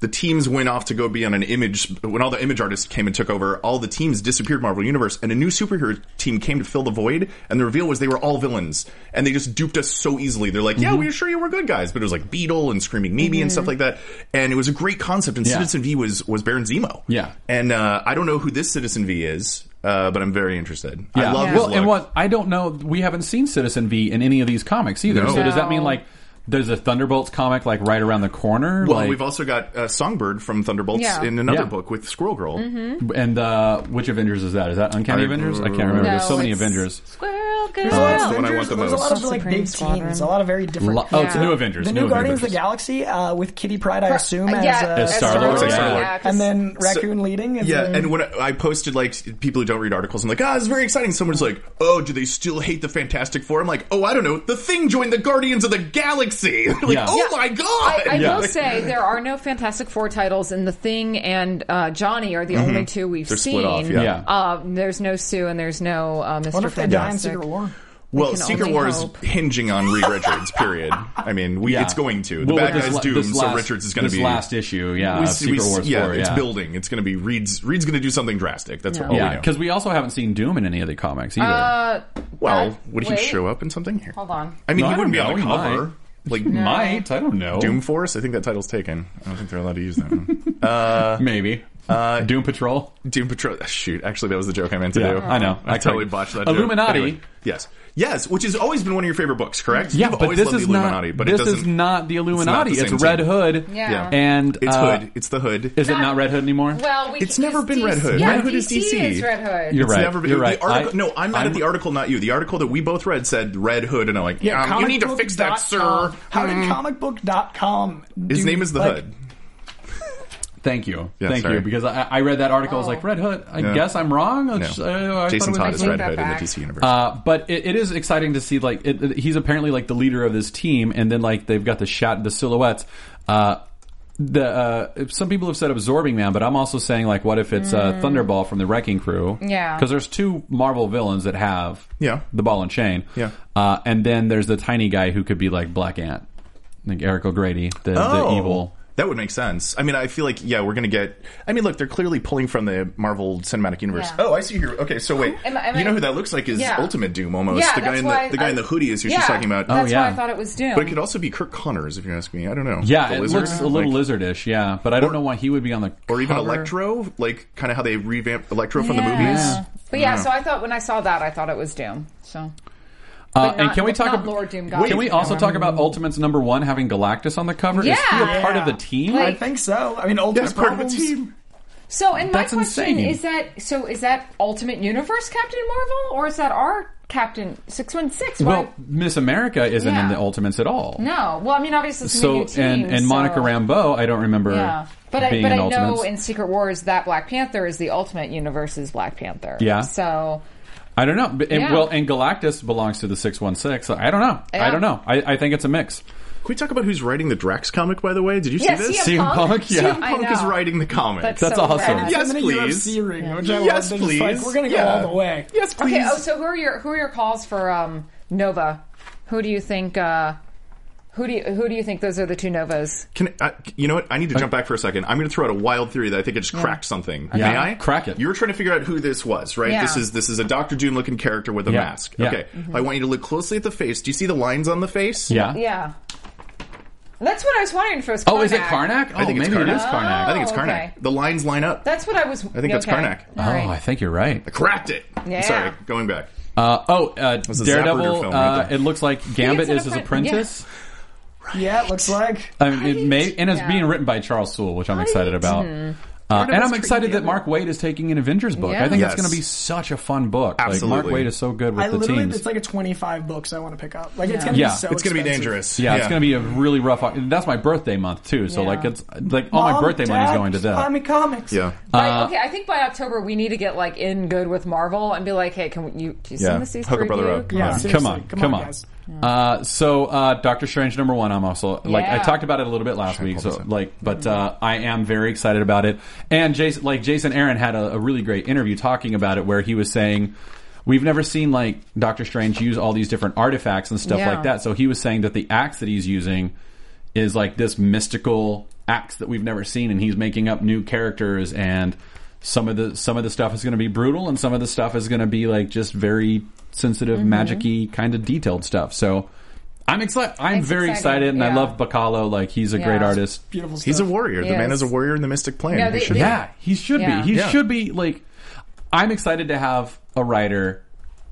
the teams went off to go be on an image. When all the image artists came and took over, all the teams disappeared from Marvel Universe, and a new superhero team came to fill the void. And the reveal was they were all villains, and they just duped us so easily. They're like, "Yeah, Mm-hmm. we assure you we're good guys," but it was like Beetle and Screaming Mimi Mm-hmm. and stuff like that. And it was a great concept. And Yeah. Citizen V was was Baron Zemo. Yeah. And uh, I don't know who this Citizen V is, uh, but I'm very interested. Yeah. I love Yeah. his Well, look. and what I don't know, we haven't seen Citizen V in any of these comics either. No. So does that mean No. like there's a Thunderbolts comic like right around the corner? Well, like, we've also got uh, Songbird from Thunderbolts Yeah. in another Yeah. book with Squirrel Girl. Mm-hmm. and uh, which Avengers is that? Is that Uncanny I- Avengers? I can't remember. No, There's so many it's- Avengers. Squirrel girl. There's a lot of That's the one I Avengers. want the There's a most. lot of like Supreme big Squadron. teams. A lot of very different. Lo- oh, it's Yeah. New Avengers. The New new Guardians of Avengers. the Galaxy uh, with Kitty Pryde, I assume, as, yeah, uh, As Star-Lord, Star-Lord, yeah. yeah, 'cause- and then Raccoon leading. Is Yeah, in- and when I posted, like, people who don't read articles, I'm like, ah, it's very exciting. Someone's like, oh, do they still hate the Fantastic Four? I'm like, oh, I don't know. The Thing joined the Guardians of the Galaxy. like, Yeah. oh Yeah. my god! I, I Yeah. will say there are no Fantastic Four titles, and The Thing and uh, Johnny are the only two we've They're seen. split off, yeah. Yeah. Um, there's no Sue and there's no uh, Mister what if they die in Fantastic. Secret War? Well, can Secret only War is hope. hinging on Reed Richards, period. I mean, we, Yeah. it's going to. The Well, bad with this guy's la- doomed, this so last- Richards is going to this be... last issue, yeah, We- of Secret we- Wars yeah, four, it's yeah. building. It's going to be Reed's. Reed's going to do something drastic. That's all Yeah, we know. because we also haven't seen Doom in any of the comics either. Uh, well, that- would wait. he show up in something here? Hold on. I mean, No, he I wouldn't be don't on the know. He cover. might. Like Might, I don't know. Doom Force. I think that title's taken. I don't think they're allowed to use that one. Maybe. Uh, Doom Patrol. Doom Patrol. Shoot, actually, that was the joke I meant to Yeah, do. I know. I I totally tried. botched that. joke. Illuminati. Anyway, yes, yes, which has always been one of your favorite books, correct? Yeah, You've but always this loved is the not. Illuminati, but this it doesn't. is not the Illuminati. the It's, same Red team. Hood. Yeah. Yeah. And It's uh, Hood. It's the Hood. Is it not Red Hood anymore? Well, we It's can, never been D C Red Hood. Yeah, Red Hood is D C D C. is Red Hood. You're It's right. never been. You're right. The article, I- no, I'm mad I'm- at the article, not you. The article that we both read said Red Hood, and I'm like, Yeah, um, you need to fix that, sir. How did comic book dot com His do, name is the like, Hood. Thank you. Yeah, Thank sorry. you. Because I, I read that article. I was Oh. like, Red Hood. I Yeah. guess I'm wrong. No. It's, uh, I Jason thought it Todd was is take Red that Hood in the back. D C universe. Uh, but it, it is exciting to see like it, it- he's apparently like the leader of this team, and then like they've got the shot, the silhouettes. Uh, the uh, some people have said Absorbing Man, but I'm also saying like, what if it's uh, Thunderball from the Wrecking Crew? Yeah. because there's two Marvel villains that have Yeah. the ball and chain. Yeah. uh, and then there's the tiny guy who could be like Black Ant, like Eric O'Grady, the, the evil. That would make sense. I mean, I feel like, yeah, we're going to get... I mean, look, they're clearly pulling from the Marvel Cinematic Universe. Yeah. Oh, I see here. Okay, so wait. Am I- am you I- know who that looks like is Yeah. Ultimate Doom, almost. Yeah, the guy that's in the why the guy I- in the hoodie is who yeah, she's talking about. That's Oh, yeah. why I thought it was Doom. But it could also be Kirk Connors, if you're asking me. I don't know. Yeah, The it lizard? looks a little Like- lizardish. Yeah, but I don't know why he would be on the Or even cover. Electro, like kind of how they revamped Electro from the Yeah. movies. But yeah, so I thought when I saw that, I thought it was Doom. So. Uh, But and not- can we talk not about Lord Doom God. Can we also talk about Ultimates number one having Galactus on the cover? Is he a Yeah. part of the team? I think so. I mean, Ultimate That's part of a Problems- team. So, and my That's question insane. is that so is that Ultimate Universe Captain Marvel or is that our Captain six one six? Well, Miss America isn't in Yeah. the Ultimates at all. no. Well, I mean, obviously it's a So new team. and and Monica so- Rambeau, I don't remember Yeah, but I, being but in I know Ultimates. in Secret Wars that Black Panther is the Ultimate Universe's Black Panther. Yeah. So I don't know. But- And, Yeah. Well, and Galactus belongs to the six one six. So I don't know. I Yeah. don't know. I, I think it's a mix. Can we talk about who's writing the Drax comic, by the way? Did you Yeah, see this? C M C M Punk, yeah. C M I Punk is know. writing the comic. That's, That's so awesome. rad. Yes, in the please. U F C ring, which I Yes, love. They're just please. Like, we're gonna go Yeah. all the way. Yes, please. Okay. Oh, so who are your who are your calls for um, Nova? Who do you think? Uh, who do you who do you think those are the two Novas? Can I, you know what? I need to jump back for a second. I'm going to throw out a wild theory that I think it just cracked something. Yeah. May I? Crack it. You were trying to figure out who this was, right? Yeah. This is this is a Doctor Doom looking character with a Yeah. mask. Yeah. Okay. I want you to look closely at the face. Do you see the lines on the face? Yeah. Yeah. That's what I was wondering if it was. Oh, is it Karnak. Karnak? Oh, I think it's maybe Karnak. it is Karnak. I think it's Oh, Karnak. okay. The lines line up. That's what I was. I think that's okay. Karnak. All right. Oh, I think you're right. I cracked it. Yeah. Sorry, going back. Uh, oh, uh, was a Daredevil. Zapruder film right uh, there. it looks like Gambit an is his appren- apprentice. Yeah, it looks like. I mean, it may, and it's Yeah. being written by Charles Soule, which I'm excited about. Uh, and I'm excited that Mark Waid is taking an Avengers book. Yeah. I think Yes. that's going to be such a fun book. Absolutely. Like, Mark Waid is so good with I the literally, teams. it's like a twenty-five books I want to pick up. Like it's Yeah. gonna Yeah. be so. It's going to be expensive. dangerous. yeah, it's going to be a really rough. That's my birthday month too. So Yeah. like it's like all my Mom, birthday money's Dad, going to Buy that. me comics. Yeah. By, okay, I think by October we need to get like in good with Marvel and be like, hey, can we, you do you Yeah. send us these Hook to a brother review? up. Come Yeah, on. seriously. Come on, come, come on, on. guys. Uh, so uh, Doctor Strange number one. I'm also like I Yeah. talked about it a little bit last week. pull So this up. like, but uh, I am very excited about it. And Jason, like Jason Aaron had a, a really great interview talking about it, where he was saying we've never seen like Doctor Strange use all these different artifacts and stuff Yeah. like that. So he was saying that the axe that he's using is like this mystical acts that we've never seen, and he's making up new characters, and some of the some of the stuff is going to be brutal, and some of the stuff is going to be like just very sensitive, mm-hmm. magic-y kind of detailed stuff. So I'm excited. I'm it's very exciting. excited, and yeah. I love Bacalo. Like he's a Yeah. great artist. Beautiful stuff. He's a warrior. The Yes. man is a warrior in the Mystic Plane. Yeah, He they- should- they- Yeah, he should Yeah. be. He Yeah. should be like. I'm excited to have a writer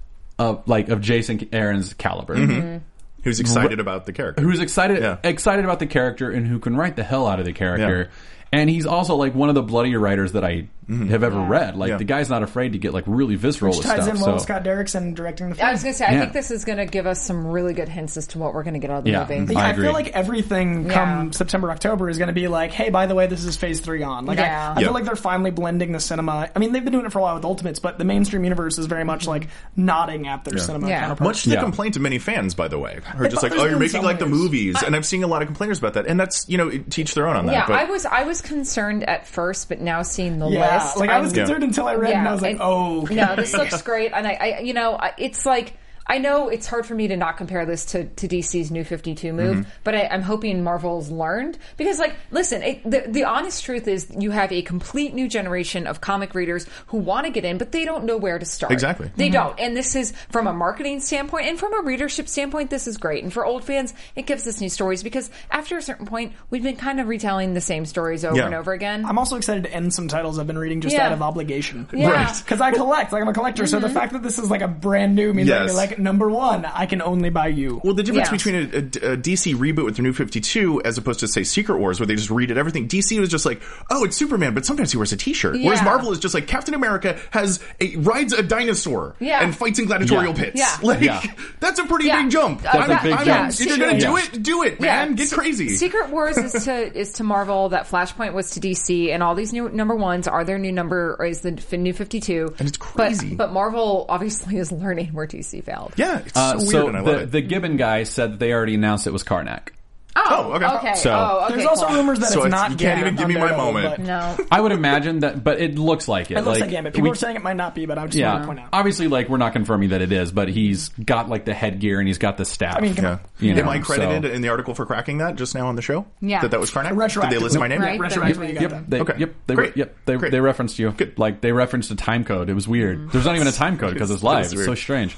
of like of Jason Aaron's caliber. Mm-hmm. Who's excited about the character. Who's excited Yeah. excited about the character and who can write the hell out of the character. And he's also like one of the bloodier writers that I have ever Yeah. read. Like Yeah. the guy's not afraid to get like really visceral Which with ties stuff. in well with so Scott Derrickson directing the film. I was going to say, I Yeah. think this is going to give us some really good hints as to what we're going to get out of the Yeah. movie. Yeah, I I, agree. feel like everything Yeah. come September, October is going to be like, hey, by the way, this is phase three on. Like, Yeah. I, I Yeah. feel like they're finally blending the cinema. I mean, they've been doing it for a while with Ultimates, but the mainstream universe is very much like nodding at their cinema Yeah. counterparts. Much to the Yeah. complaint of many fans, by the way. Are just like, bothers oh, me you're in making some like the ways. movies. And I've seen a lot of complainers about that. And that's, you know, teach their own on that. Yeah, but I was I was concerned at first, but now seeing the yeah, list, like I was I'm- concerned until I read, and I was like, and- oh, no, this looks great, and I, I you know, I, it's like. I know it's hard for me to not compare this to, to D C's New fifty-two move, Mm-hmm. but I, I'm hoping Marvel's learned. Because, like, listen, it, the, the honest truth is you have a complete new generation of comic readers who want to get in, but they don't know where to start. Exactly. They Mm-hmm. don't. And this is, from a marketing standpoint and from a readership standpoint, this is great. And for old fans, it gives us new stories because after a certain point, we've been kind of retelling the same stories over Yeah. and over again. I'm also excited to end some titles I've been reading just Yeah. out of obligation. Yeah. Right. Because I collect, like I'm a collector, so the Mm-hmm. fact that this is like a brand new means Yes. that like number one, I can only buy you. Well, the difference Yeah. between a, a, a D C reboot with the New fifty-two as opposed to, say, Secret Wars, where they just redid everything. D C was just like, oh, it's Superman, but sometimes he wears a T-shirt. Whereas Yeah. Marvel is just like, Captain America has a rides a dinosaur Yeah. and fights in gladiatorial Yeah. pits. Yeah. Like, Yeah. that's a pretty Yeah. big jump. That's a big jump. If you're going to do Yeah. it, do it, man. Get Se- crazy. Secret Wars is to is to Marvel. That Flashpoint was to D C, and all these new number ones are their new number or is the f- new fifty-two. And it's crazy. But, but Marvel obviously is learning where D C failed. Yeah, it's Uh, so weird, so and I love the, it. the Gibbon guy said that they already announced it was Karnak. Oh, okay. okay. So- oh, okay. There's also cool. rumors that So it's it's- not you can't Gambit even give me on my Daredevil, moment. but- No. I would imagine that, but it looks like it. It looks like, like Gambit. People we- are saying it might not be, but I just yeah, want to point out. obviously, like we're not confirming that it is, but he's got like the headgear and he's got the staff. I mean, come Yeah. on. You know, Am I credited so- in the article for cracking that just now on the show? Yeah. That that was Karnak? Did they Retroactive. list my name? Right. Retroactively, you got Yep, that. they, Okay. yep, they, Great. yep, they, Great. they referenced you. Good. Like they referenced a time code. It was weird. There's not even a time code because it's That live. is It's so weird. strange.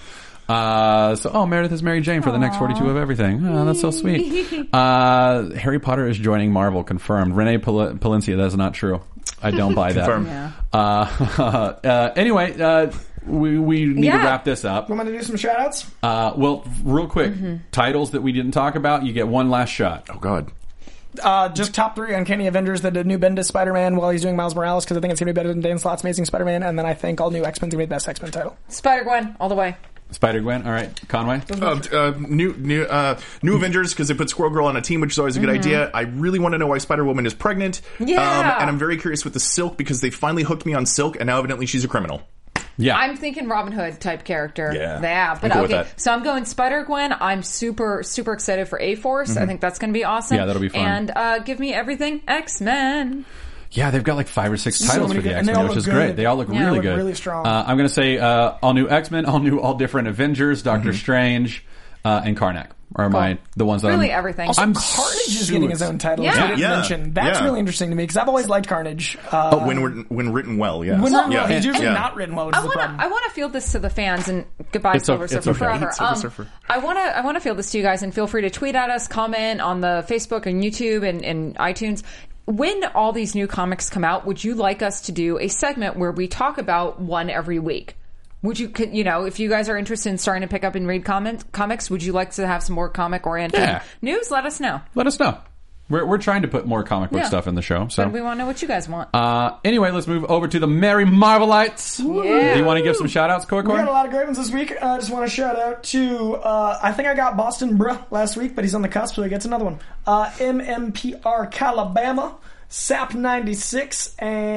Uh, so, oh, Meredith is Mary Jane for the next forty-two of everything. Oh, that's so sweet. Uh, Harry Potter is joining Marvel, confirmed. Renee Pal- Palencia, that's not true. I don't buy that. Confirmed. Yeah. Uh, uh, anyway, uh, we, we need Yeah. to wrap this up. Want me to do some shout outs? Uh, well, real quick, Mm-hmm. titles that we didn't talk about, you get one last shot. Oh, God. Uh, just top three Uncanny Avengers that did new Bendis Spider-Man while he's doing Miles Morales because I think it's going to be better than Dan Slott's Amazing Spider-Man, and then I think all new X-Men's going to be the best X-Men title. Spider-Gwen, all the way. Spider-Gwen, all right. Conway? Uh, uh, new new uh, new Avengers because they put Squirrel Girl on a team, which is always a good idea. I really want to know why Spider-Woman is pregnant. Yeah. Um, and I'm very curious with the Silk because they finally hooked me on Silk, and now evidently she's a criminal. Yeah. I'm thinking Robin Hood type character. Yeah. Yeah, but I'm cool with okay. that. So I'm going Spider Gwen. I'm super super excited for A Force. I think that's going to be awesome. Yeah, that'll be fun. And uh, give me everything X Men. Yeah, they've got like five or six So titles many for the good- and they X-Men, all which look is good. great. They all look Yeah. really They look good. really strong. Uh, I'm going to say uh, all new X-Men, all new, all different Avengers, Doctor Mm-hmm. Strange, uh, and Karnak are my the ones that Really I'm, everything. Also, I'm Carnage is so getting his ex- own title. Yeah. which I didn't Yeah. mention. That's Yeah. really interesting to me because I've always liked Carnage. Uh, when written, when written well, yes. when written yeah. well, he's usually Yeah. not written well, which I is the want problem. to. I want to field this to the fans and goodbye, It's Silver o- it's Surfer, okay. forever. Silver Um, Surfer. I want to. I want to field this to you guys and feel free to tweet at us, comment on the Facebook and YouTube and, and iTunes. When all these new comics come out, would you like us to do a segment where we talk about one every week? Would you, could- you know, if you guys are interested in starting to pick up and read comment, comics, would you like to have some more comic oriented Yeah. news? Let us know. Let us know. We're we're trying to put more comic book Yeah. stuff in the show. So But we want to know what you guys want. uh, anyway, let's move over to the Merry Marvelites. Yeah. Do you want to give some shout outs, Koi We got a Koi? lot of great ones this week. I uh, just want to shout out to, uh, I think I got Boston Bruh last week, but he's on the cusp, so he gets another one. Uh, M M P R Calabama, S A P ninety-six,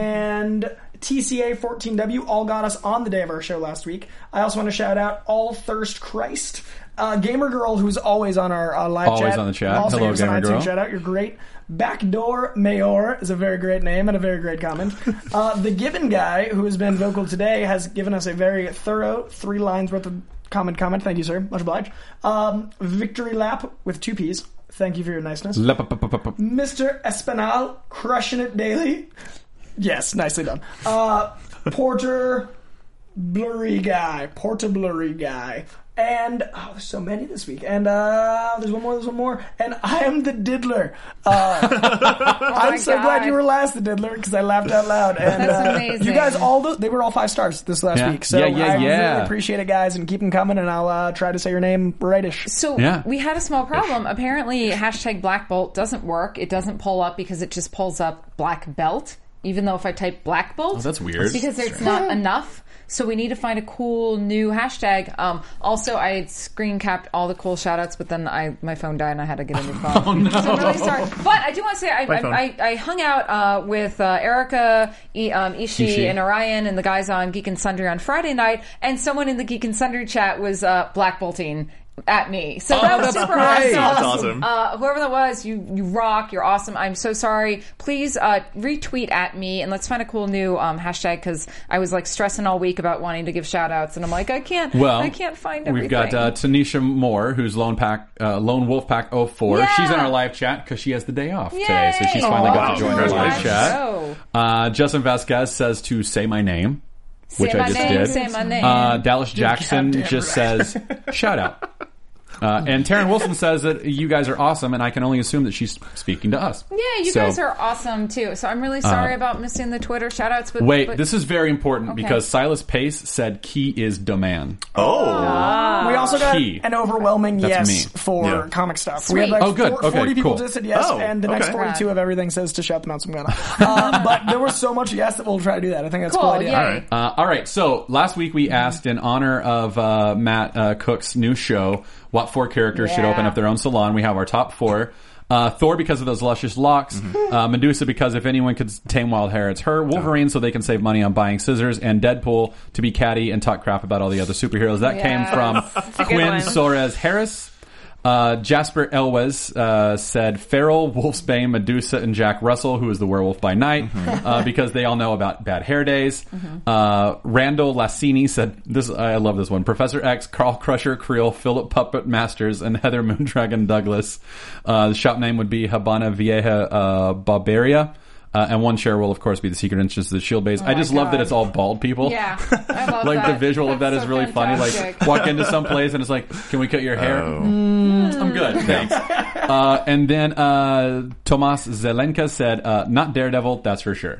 and T C A fourteen W all got us on the day of our show last week. I also want to shout out All Thirst Christ, uh, Gamer Girl, who's always on our uh, live Always chat. on the chat. Also Hello, give us an Gamer iTunes Girl. Shout out, you're great. Backdoor Mayor is a very great name and a very great comment. Uh, the Gibbon guy, who has been vocal today, has given us a very thorough three lines worth of comment comment. Thank you, sir. Much obliged. Um, Victory Lap with two P's. Thank you for your niceness. Lep-up-up-up-up. Mister Espinal, crushing it daily. Yes, nicely done. Uh, Porter Blurry Guy. Porter Blurry Guy. And, oh, there's so many this week. And, uh, there's one more, there's one more. And I am the Diddler. Uh, Oh I'm so God. glad you were last, the Diddler, because I laughed out loud. And, That's uh, amazing. You guys all, th- they were all five stars this last Yeah. week. So Yeah, yeah, I yeah. really appreciate it, guys, and keep them coming, and I'll uh, try to say your name rightish. So Yeah. we had a small problem. Apparently, hashtag Black Bolt doesn't work. It doesn't pull up because it just pulls up Black Belt, even though if I type Black Bolt, Oh, that's weird. because it's not enough. So we need to find a cool new hashtag. Um, also, I had screen capped all the cool shout outs, but then I my phone died and I had to get a new phone. Oh, no. So I'm really sorry. But I do want to say I, Bye, phone. I, I, I hung out uh, with uh, Erica, e, um, Ishi, Ishi. and Orion and the guys on Geek and Sundry on Friday night, and someone in the Geek and Sundry chat was uh, Black Bolting at me. So that was that's super great. awesome. That's awesome. Uh, whoever that was, you you rock. You're awesome. I'm so sorry. Please uh, retweet at me and let's find a cool new um, hashtag because I was like stressing all week about wanting to give shout outs and I'm like I can't. Well, I can't find everything. We've got uh, Tanisha Moore, who's Lone Pack, uh, Lone Wolf Pack oh four. Yeah. She's in our live chat because she has the day off today, so she's Yay. finally got Wow. to join our live Congratulations. chat. Oh. Uh, Justin Vasquez says to say my name, Say which my I just name, did. say my name. Uh, Dallas Jackson goddamn just right. says shout out. Uh, and Taryn Wilson says that you guys are awesome, and I can only assume that she's speaking to us. Yeah, you So- guys are awesome too. So I'm really sorry Uh, about missing the Twitter shout outs. But, Wait, but this is very important Okay. because Silas Pace said key is domain. Oh. We also got Key. an overwhelming That's yes me. for Yeah. comic stuff. Sweet. We had like Oh, good. four- Okay, forty people cool. just said yes, Oh, and the next okay. forty-two of everything says to shout them out some gonna. Uh, but there was so much yes that we'll try to do that. I think that's a cool. cool idea. Yay. All right. Uh, all right. So last week we asked, in honor of uh, Matt uh, Cook's new show, what four characters should Yeah. open up their own salon. We have our top four. Uh, Thor because of those luscious locks. Uh, Medusa because if anyone could tame wild hair, it's her. Wolverine so they can save money on buying scissors. And Deadpool to be catty and talk crap about all the other superheroes. That came Yes. from a good Quinn one. Soares Harris. Uh, Jasper Elwes uh, said Farrell, Wolfsbane, Medusa, and Jack Russell, who is the werewolf by night, uh, because they all know about bad hair days. Uh, Randall Lassini said, "This I love this one." Professor X, Carl Crusher Creel, Philip Puppet Masters, and Heather Moondragon Douglas. Uh, the shop name would be Habana Vieja uh, Barberia. Uh, and one share will, of course, be the Secret Entrance to the Shield Base. I just my love that God. it's all bald people. Yeah, I love Like that. the visual of that That's is so really funny. fantastic. Like walk into some place and it's like, "Can we cut your hair?" Oh. Mm, I'm good, thanks. uh, and then uh, Tomas Zelenka said, uh, "Not Daredevil, that's for sure."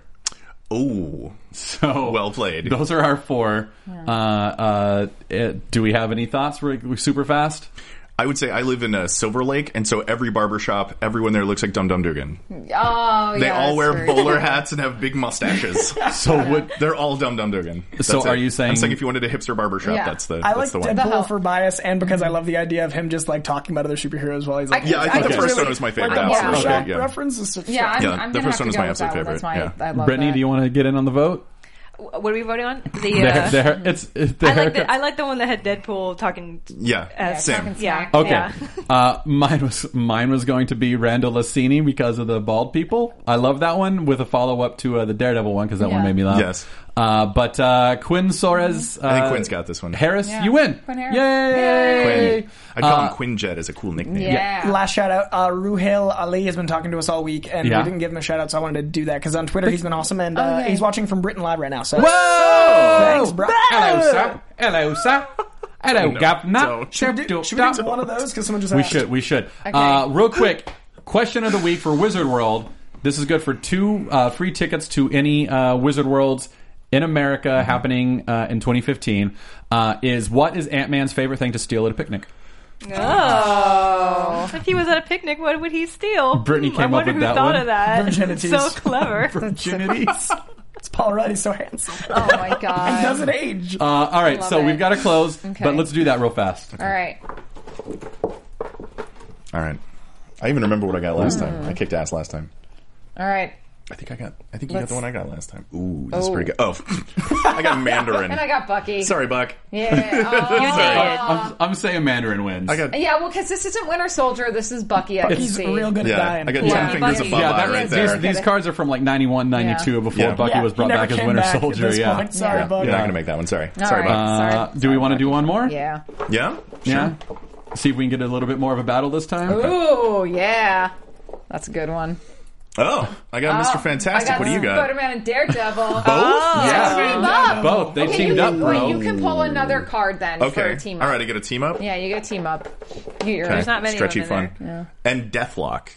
Oh. So Well played. Those are our four. Uh, uh, eh, do we have any thoughts? We're, we're super fast. I would say I live in a Silver Lake, and so every barbershop, everyone there looks like Dum Dum Dugan. Oh, They yeah, all that's wear very bowler true. hats and have big mustaches. So what? They're all Dum Dum Dugan. That's So it. are you saying- I'm saying if you wanted a hipster barbershop, Yeah. that's the I that's like the one. Deadpool hell? for bias and because I love the idea of him just like talking about other superheroes while he's like, I- Yeah, I think I the can first really- one was my favorite. like the Yeah. absolutely. barbershop Yeah. reference is just Yeah, I'm, Yeah, I'm the gonna first have one to was go my with that absolute one. That's my, favorite, I love Brittany, that. do you want to get in on the vote? What are we voting on? The There, uh, there, it's, it's the I like haircut- the I like the one that had Deadpool talking. Yeah, Uh, same. talking Yeah. smack. Okay. Yeah. Uh, mine was mine was going to be Randall Lassini because of the bald people. I love that one with a follow up to uh, the Daredevil one because that one Yeah. made me laugh. Yes. Uh, but uh, Quinn Soares. Uh, I think Quinn's got this one. Harris, Yeah. you win. Quinn Harris. Yay! Quinn. I'd call Uh, him Quinjet as a cool nickname. Yeah. Last shout out, uh, Ruhail Ali has been talking to us all week, and Yeah. we didn't give him a shout out, so I wanted to do that because on Twitter he's been awesome, and uh, Okay. he's watching from Britain Live right now. So Whoa! thanks, bro. Hello, sir. Hello, sir. Hello, No, Governor. don't. Should we do, should we do one of those? Because someone just We asked. should. We should. Okay. Uh, real quick, question of the week for Wizard World. This is good for two uh, free tickets to any uh, Wizard Worlds in America Mm-hmm. happening uh, in twenty fifteen. Uh, is what is Ant-Man's favorite thing to steal at a picnic? Oh. If he was at a picnic, what would he steal? Brittany Hmm, came I up wonder with who that thought one. of that. Virginities. So clever. Virginities. It's Paul Rudd. He's so handsome. Oh my He god. doesn't age. Uh, all right, Love so it. we've got to close, Okay. but let's do that real fast. All right. All right. I even remember what I got last time. I kicked ass last time. All right. I think I got. I think you Let's- got the one I got last time. Ooh, this is Oh. pretty good. Oh, I got Mandarin. And I got Bucky. Sorry, Buck. Yeah. Oh. You did. I'm, I'm saying Mandarin wins. I got. Yeah, well, because this isn't Winter Soldier. This is Bucky. I can He's see. real good at Yeah, dying. I got Yeah. ten fingers Bucky. above yeah, eye that, right these, there. these cards are from like ninety-one, ninety-two Yeah. before Yeah. Bucky Yeah, was brought he never back as came Winter back at Soldier. this Yeah. point. Sorry, Yeah. Buck. You're not gonna make that one. Sorry. All Sorry, right. Buck. Sorry. Uh, do we want to do one more? Yeah. Yeah. Yeah. See if we can get a little bit more of a battle this time. Ooh, yeah. That's a good one. Oh, I got Mister Oh, Fantastic. I got What do you got? Spider-Man and Daredevil. Both? Yeah. Team up. Both. They Okay, teamed you up, can, bro. Wait, you can pull another card then for Okay. a team up. All right, I get a team up. Yeah, you get a team up. You get your Okay. There's not many Stretchy of them fun. in And Deathlock.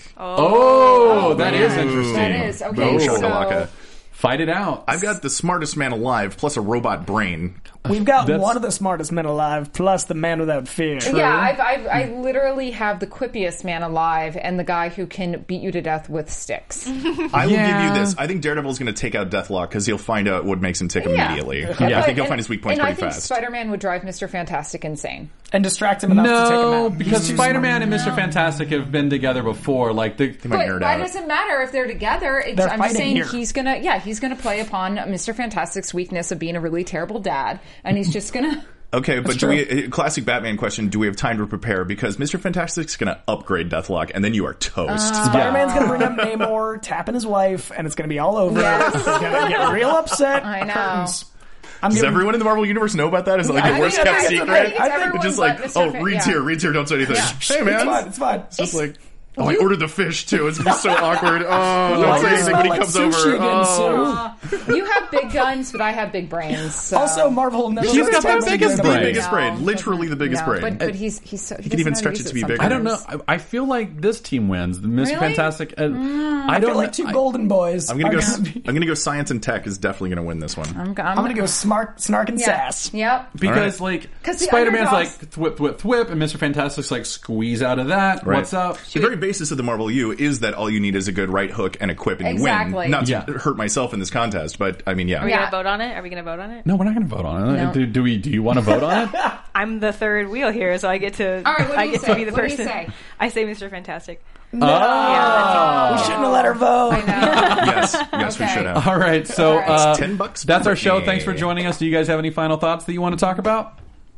Oh, that is interesting. That is. Okay, Boom so... shakalaka. Fight it out. I've got the smartest man alive plus a robot brain. We've got That's- one of the smartest men alive, plus the man without fear. Yeah, I've, I've, I literally have the quippiest man alive and the guy who can beat you to death with sticks. I will Yeah. give you this. I think Daredevil's going to take out Deathlock because he'll find out what makes him tick Yeah. immediately. But- I think he'll and- find his weak points and pretty I think fast. Spider-Man would drive Mister Fantastic insane. And distract him enough to take him No, out. because He's too Spider-Man smart. and Mister Fantastic have been together before. Like the, might But nerd why out. does it matter if they're together? It's, They're I'm just fighting saying here. he's gonna, yeah, he's gonna play upon Mister Fantastic's weakness of being a really terrible dad, and he's just gonna. Okay, but do true. we, uh, classic Batman question, do we have time to prepare? Because Mister Fantastic's going to upgrade Deathlock, and then you are toast. Uh, Spider-Man's gonna bring up Namor, tapping his wife, and it's gonna be all over. Yes. He's gonna get real upset. I know. Curtains. I'm Does giving- everyone in the Marvel Universe know about that? Is it like I the think worst it's- kept I think secret? it's I think everyone It's just but like, Mister oh, Fan- reads yeah. here, reads here, don't say anything. Hey, It's man. fine. It's fine. It's just like, oh, I ordered the fish, too. It's going to be so awkward. Oh, Why don't does say it anything smell when he like comes sushi over. again, Oh. Sue? You have big guns, but I have big brains. So. Also, Marvel never. He's lets got the Spider-Man biggest do The brain. anything. biggest No, brain. Literally the biggest no, brain. But, but he's he's so he, can doesn't even know how to stretch use it to be sometimes. bigger. I don't know. I I feel like this team wins. Mister Really? Fantastic. Uh, I don't I feel know. like two I- golden boys. I'm gonna are go. gonna be- I'm gonna go. Science and tech is definitely gonna win this one. I'm, I'm, I'm gonna go smart, snark, and yeah. sass. Yep. Because All right. like 'Cause the Spider-Man's like underdogs- thwip thwip thwip, and Mister Fantastic's like squeeze out of that. Right. What's up? The very basis of the Marvel U is that all you need is a good right hook and a quip, and you Exactly. win. Not to Yeah. hurt myself in this contest, but I mean, yeah. Are we Yeah. gonna vote on it? Are we gonna vote on it? No, we're not going to vote on it. No. Do, do we? Do you want to vote on it? I'm the third wheel here, so I get to. All right, what do I you get say? to be the What do you person. say? I say Mister Fantastic. No, Yeah, we shouldn't have let her vote. I know. Yes, yes, we Okay. should have. All right. So All right. uh, ten bucks That's our per show. day. Thanks for joining us. Do you guys have any final thoughts that you want to talk about?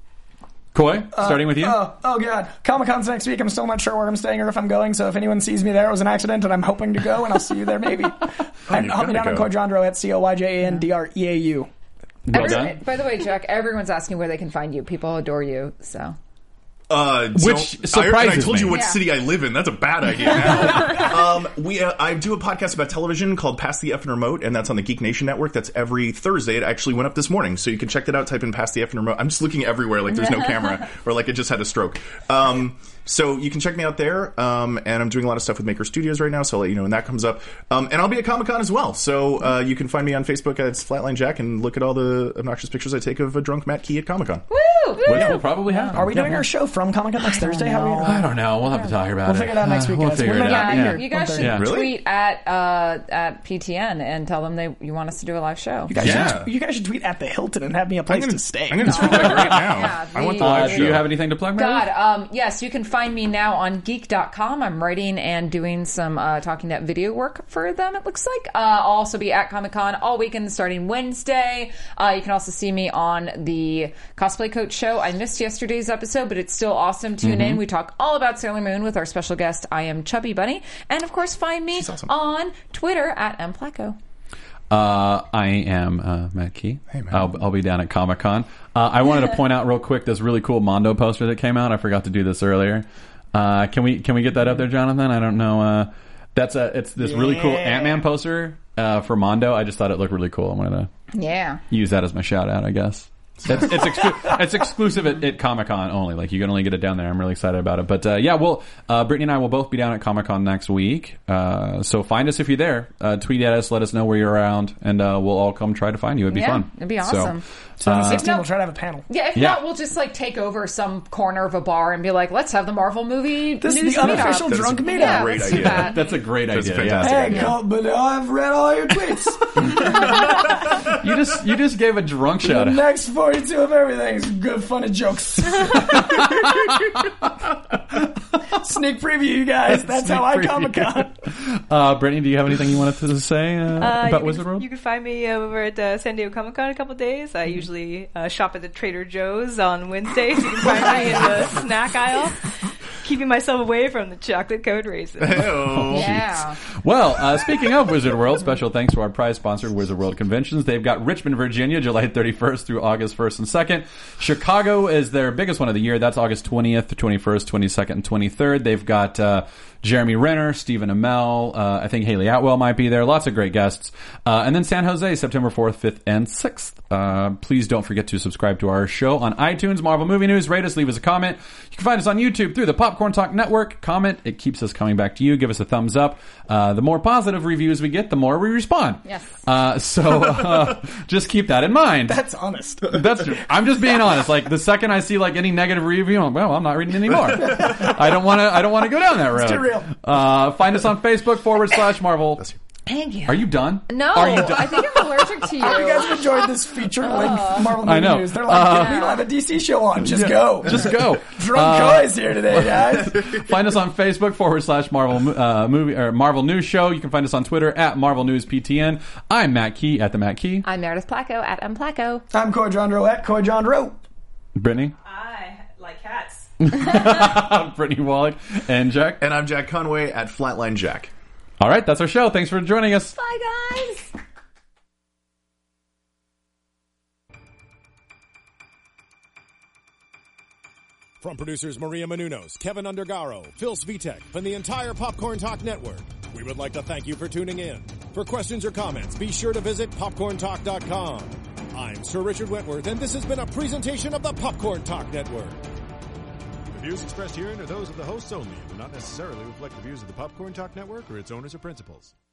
Coy, starting with you. Oh, oh god. Comic Con's next week. I'm still not sure where I'm staying or if I'm going, so if anyone sees me there, it was an accident and I'm hoping to go, and I'll see you there maybe. And you've help me gotta down on go. Coydrondro at C O Y J A N D R E A U. well Every- done. by the way, Jack, everyone's asking where they can find you. People adore you. So Uh, Which don't- I, surprises and I told me. you what Yeah. city I live in. That's a bad idea now. um, we, uh, I do a podcast about television called Pass the Effing Remote, and that's on the Geek Nation Network. That's every Thursday. It actually went up this morning, so you can check that out. Type in Pass the Effing Remote. I'm just looking everywhere like there's no camera, or like it just had a stroke. Um, so you can check me out there, um, and I'm doing a lot of stuff with Maker Studios right now, so I'll let you know when that comes up. Um, and I'll be at Comic-Con as well, so uh, you can find me on Facebook at Flatline Jack and look at all the obnoxious pictures I take of a drunk Matt Key at Comic-Con. woo, Which will probably happen. Are we Yeah, doing our show from Comic Con next Thursday? How are we I don't know. We'll have to talk about We'll it. figure it out next Uh, week, We'll guys. figure We're it not out. gonna yeah, be Yeah. you guys should Yeah. Really? tweet at uh, at P T N and tell them they you want us to do a live show. You guys, Yeah. should, you guys should tweet at the Hilton and have me a place I'm gonna, to stay. I'm gonna tweet that right now. Yeah, I want the the- live Uh, show. do you have anything to plug, Mary? God, um, yes, you can find me now on geek dot com. I'm writing and doing some uh, Talking Net video work for them, it looks like. Uh, I'll also be at Comic-Con all weekend starting Wednesday. Uh, you can also see me on the Cosplay Coach show. I missed yesterday's episode, but it's still awesome. Tune Mm-hmm. in. We talk all about Sailor Moon with our special guest, I am Chubby Bunny. And, of course, find me awesome. on Twitter at mplaco. Uh, I am uh, Matt Key. Hey, man. I'll, I'll be down at Comic Con. Uh, I wanted to point out real quick this really cool Mondo poster that came out. I forgot to do this earlier. Uh, can we can we get that up there, Jonathan? I don't know. Uh, that's a it's this really cool Yeah. Ant-Man poster uh, for Mondo. I just thought it looked really cool. I'm gonna Yeah. use that as my shout out, I guess. It's it's, exclu- it's exclusive at, at Comic Con only. Like you can only get it down there. I'm really excited about it. But uh, yeah, well, uh, Brittany and I will both be down at Comic Con next week. Uh, so find us if you're there. Uh, tweet at us, let us know where you're around, and uh, we'll all come try to find you. It'd be Yeah, fun. it'd be So, awesome. So on the uh, sixteenth, no- we'll try to have a panel. Yeah, if Yeah. not, we'll just like take over some corner of a bar and be like, let's have the Marvel movie This is news the unofficial meetup. That is drunk a meetup. Yeah, great let's do idea. that. that's a great That's a idea. yeah. fantastic Hey, idea. Colt, but I've read all your tweets. You just you just gave a drunk shout The out. next forty-two of everything is good, funny jokes. Sneak preview, you guys. That's Sneak how I preview. Comic Con. Uh, Brittany, do you have anything you wanted to say uh, Uh, about you can, Wizard World? You can find me over at uh, San Diego Comic Con in a couple days. I usually uh, shop at the Trader Joe's on Wednesdays. You can find me in the snack aisle. keeping myself away from the chocolate code races. Oh, Yeah. Well, uh, speaking of Wizard World, special thanks to our prize-sponsored Wizard World Conventions. They've got Richmond, Virginia, July thirty-first through August first and second. Chicago is their biggest one of the year. That's August twentieth, twenty-first, twenty-second, and twenty-third. They've got uh, Jeremy Renner, Stephen Amell, uh, I think Haley Atwell might be there. Lots of great guests. Uh, and then San Jose, September fourth, fifth, and sixth. Uh, please don't forget to subscribe to our show on iTunes, Marvel Movie News. Rate us, leave us a comment. You can find us on YouTube through the Popcorn Talk Network. Comment. It keeps us coming back to you. Give us a thumbs up. Uh, the more positive reviews we get, the more we respond. Yes. Uh, so uh, just keep that in mind. That's honest. That's true. I'm just being honest. Like the second I see like any negative review, I'm, well, I'm not reading anymore. I don't want to. I don't want to go down that road. It's too real. Uh, find us on Facebook forward slash Marvel. Thank you. Are you done? No, Are you done? I think I'm allergic to you. You guys have enjoyed this feature length Marvel Movie I know. News. They're like, Uh, we don't have a D C show on. Just go. Just go. Drunk Uh, Coy's here today, guys. Find us on Facebook forward slash Marvel uh, movie or Marvel News Show. You can find us on Twitter at Marvel News P T N. I'm Matt Key at the Matt Key. I'm Meredith Placco at M Placco. I'm Coy Jandro at Coy Jandro. Brittany. I like cats. Brittany Wallach and Jack. And I'm Jack Conway at Flatline Jack. All right, that's our show. Thanks for joining us. Bye, guys. From producers Maria Menounos, Kevin Undergaro, Phil Svitek, and the entire Popcorn Talk Network, we would like to thank you for tuning in. For questions or comments, be sure to visit popcorn talk dot com. I'm Sir Richard Wentworth, and this has been a presentation of the Popcorn Talk Network. The views expressed herein are those of the hosts only and do not necessarily reflect the views of the Popcorn Talk Network or its owners or principals.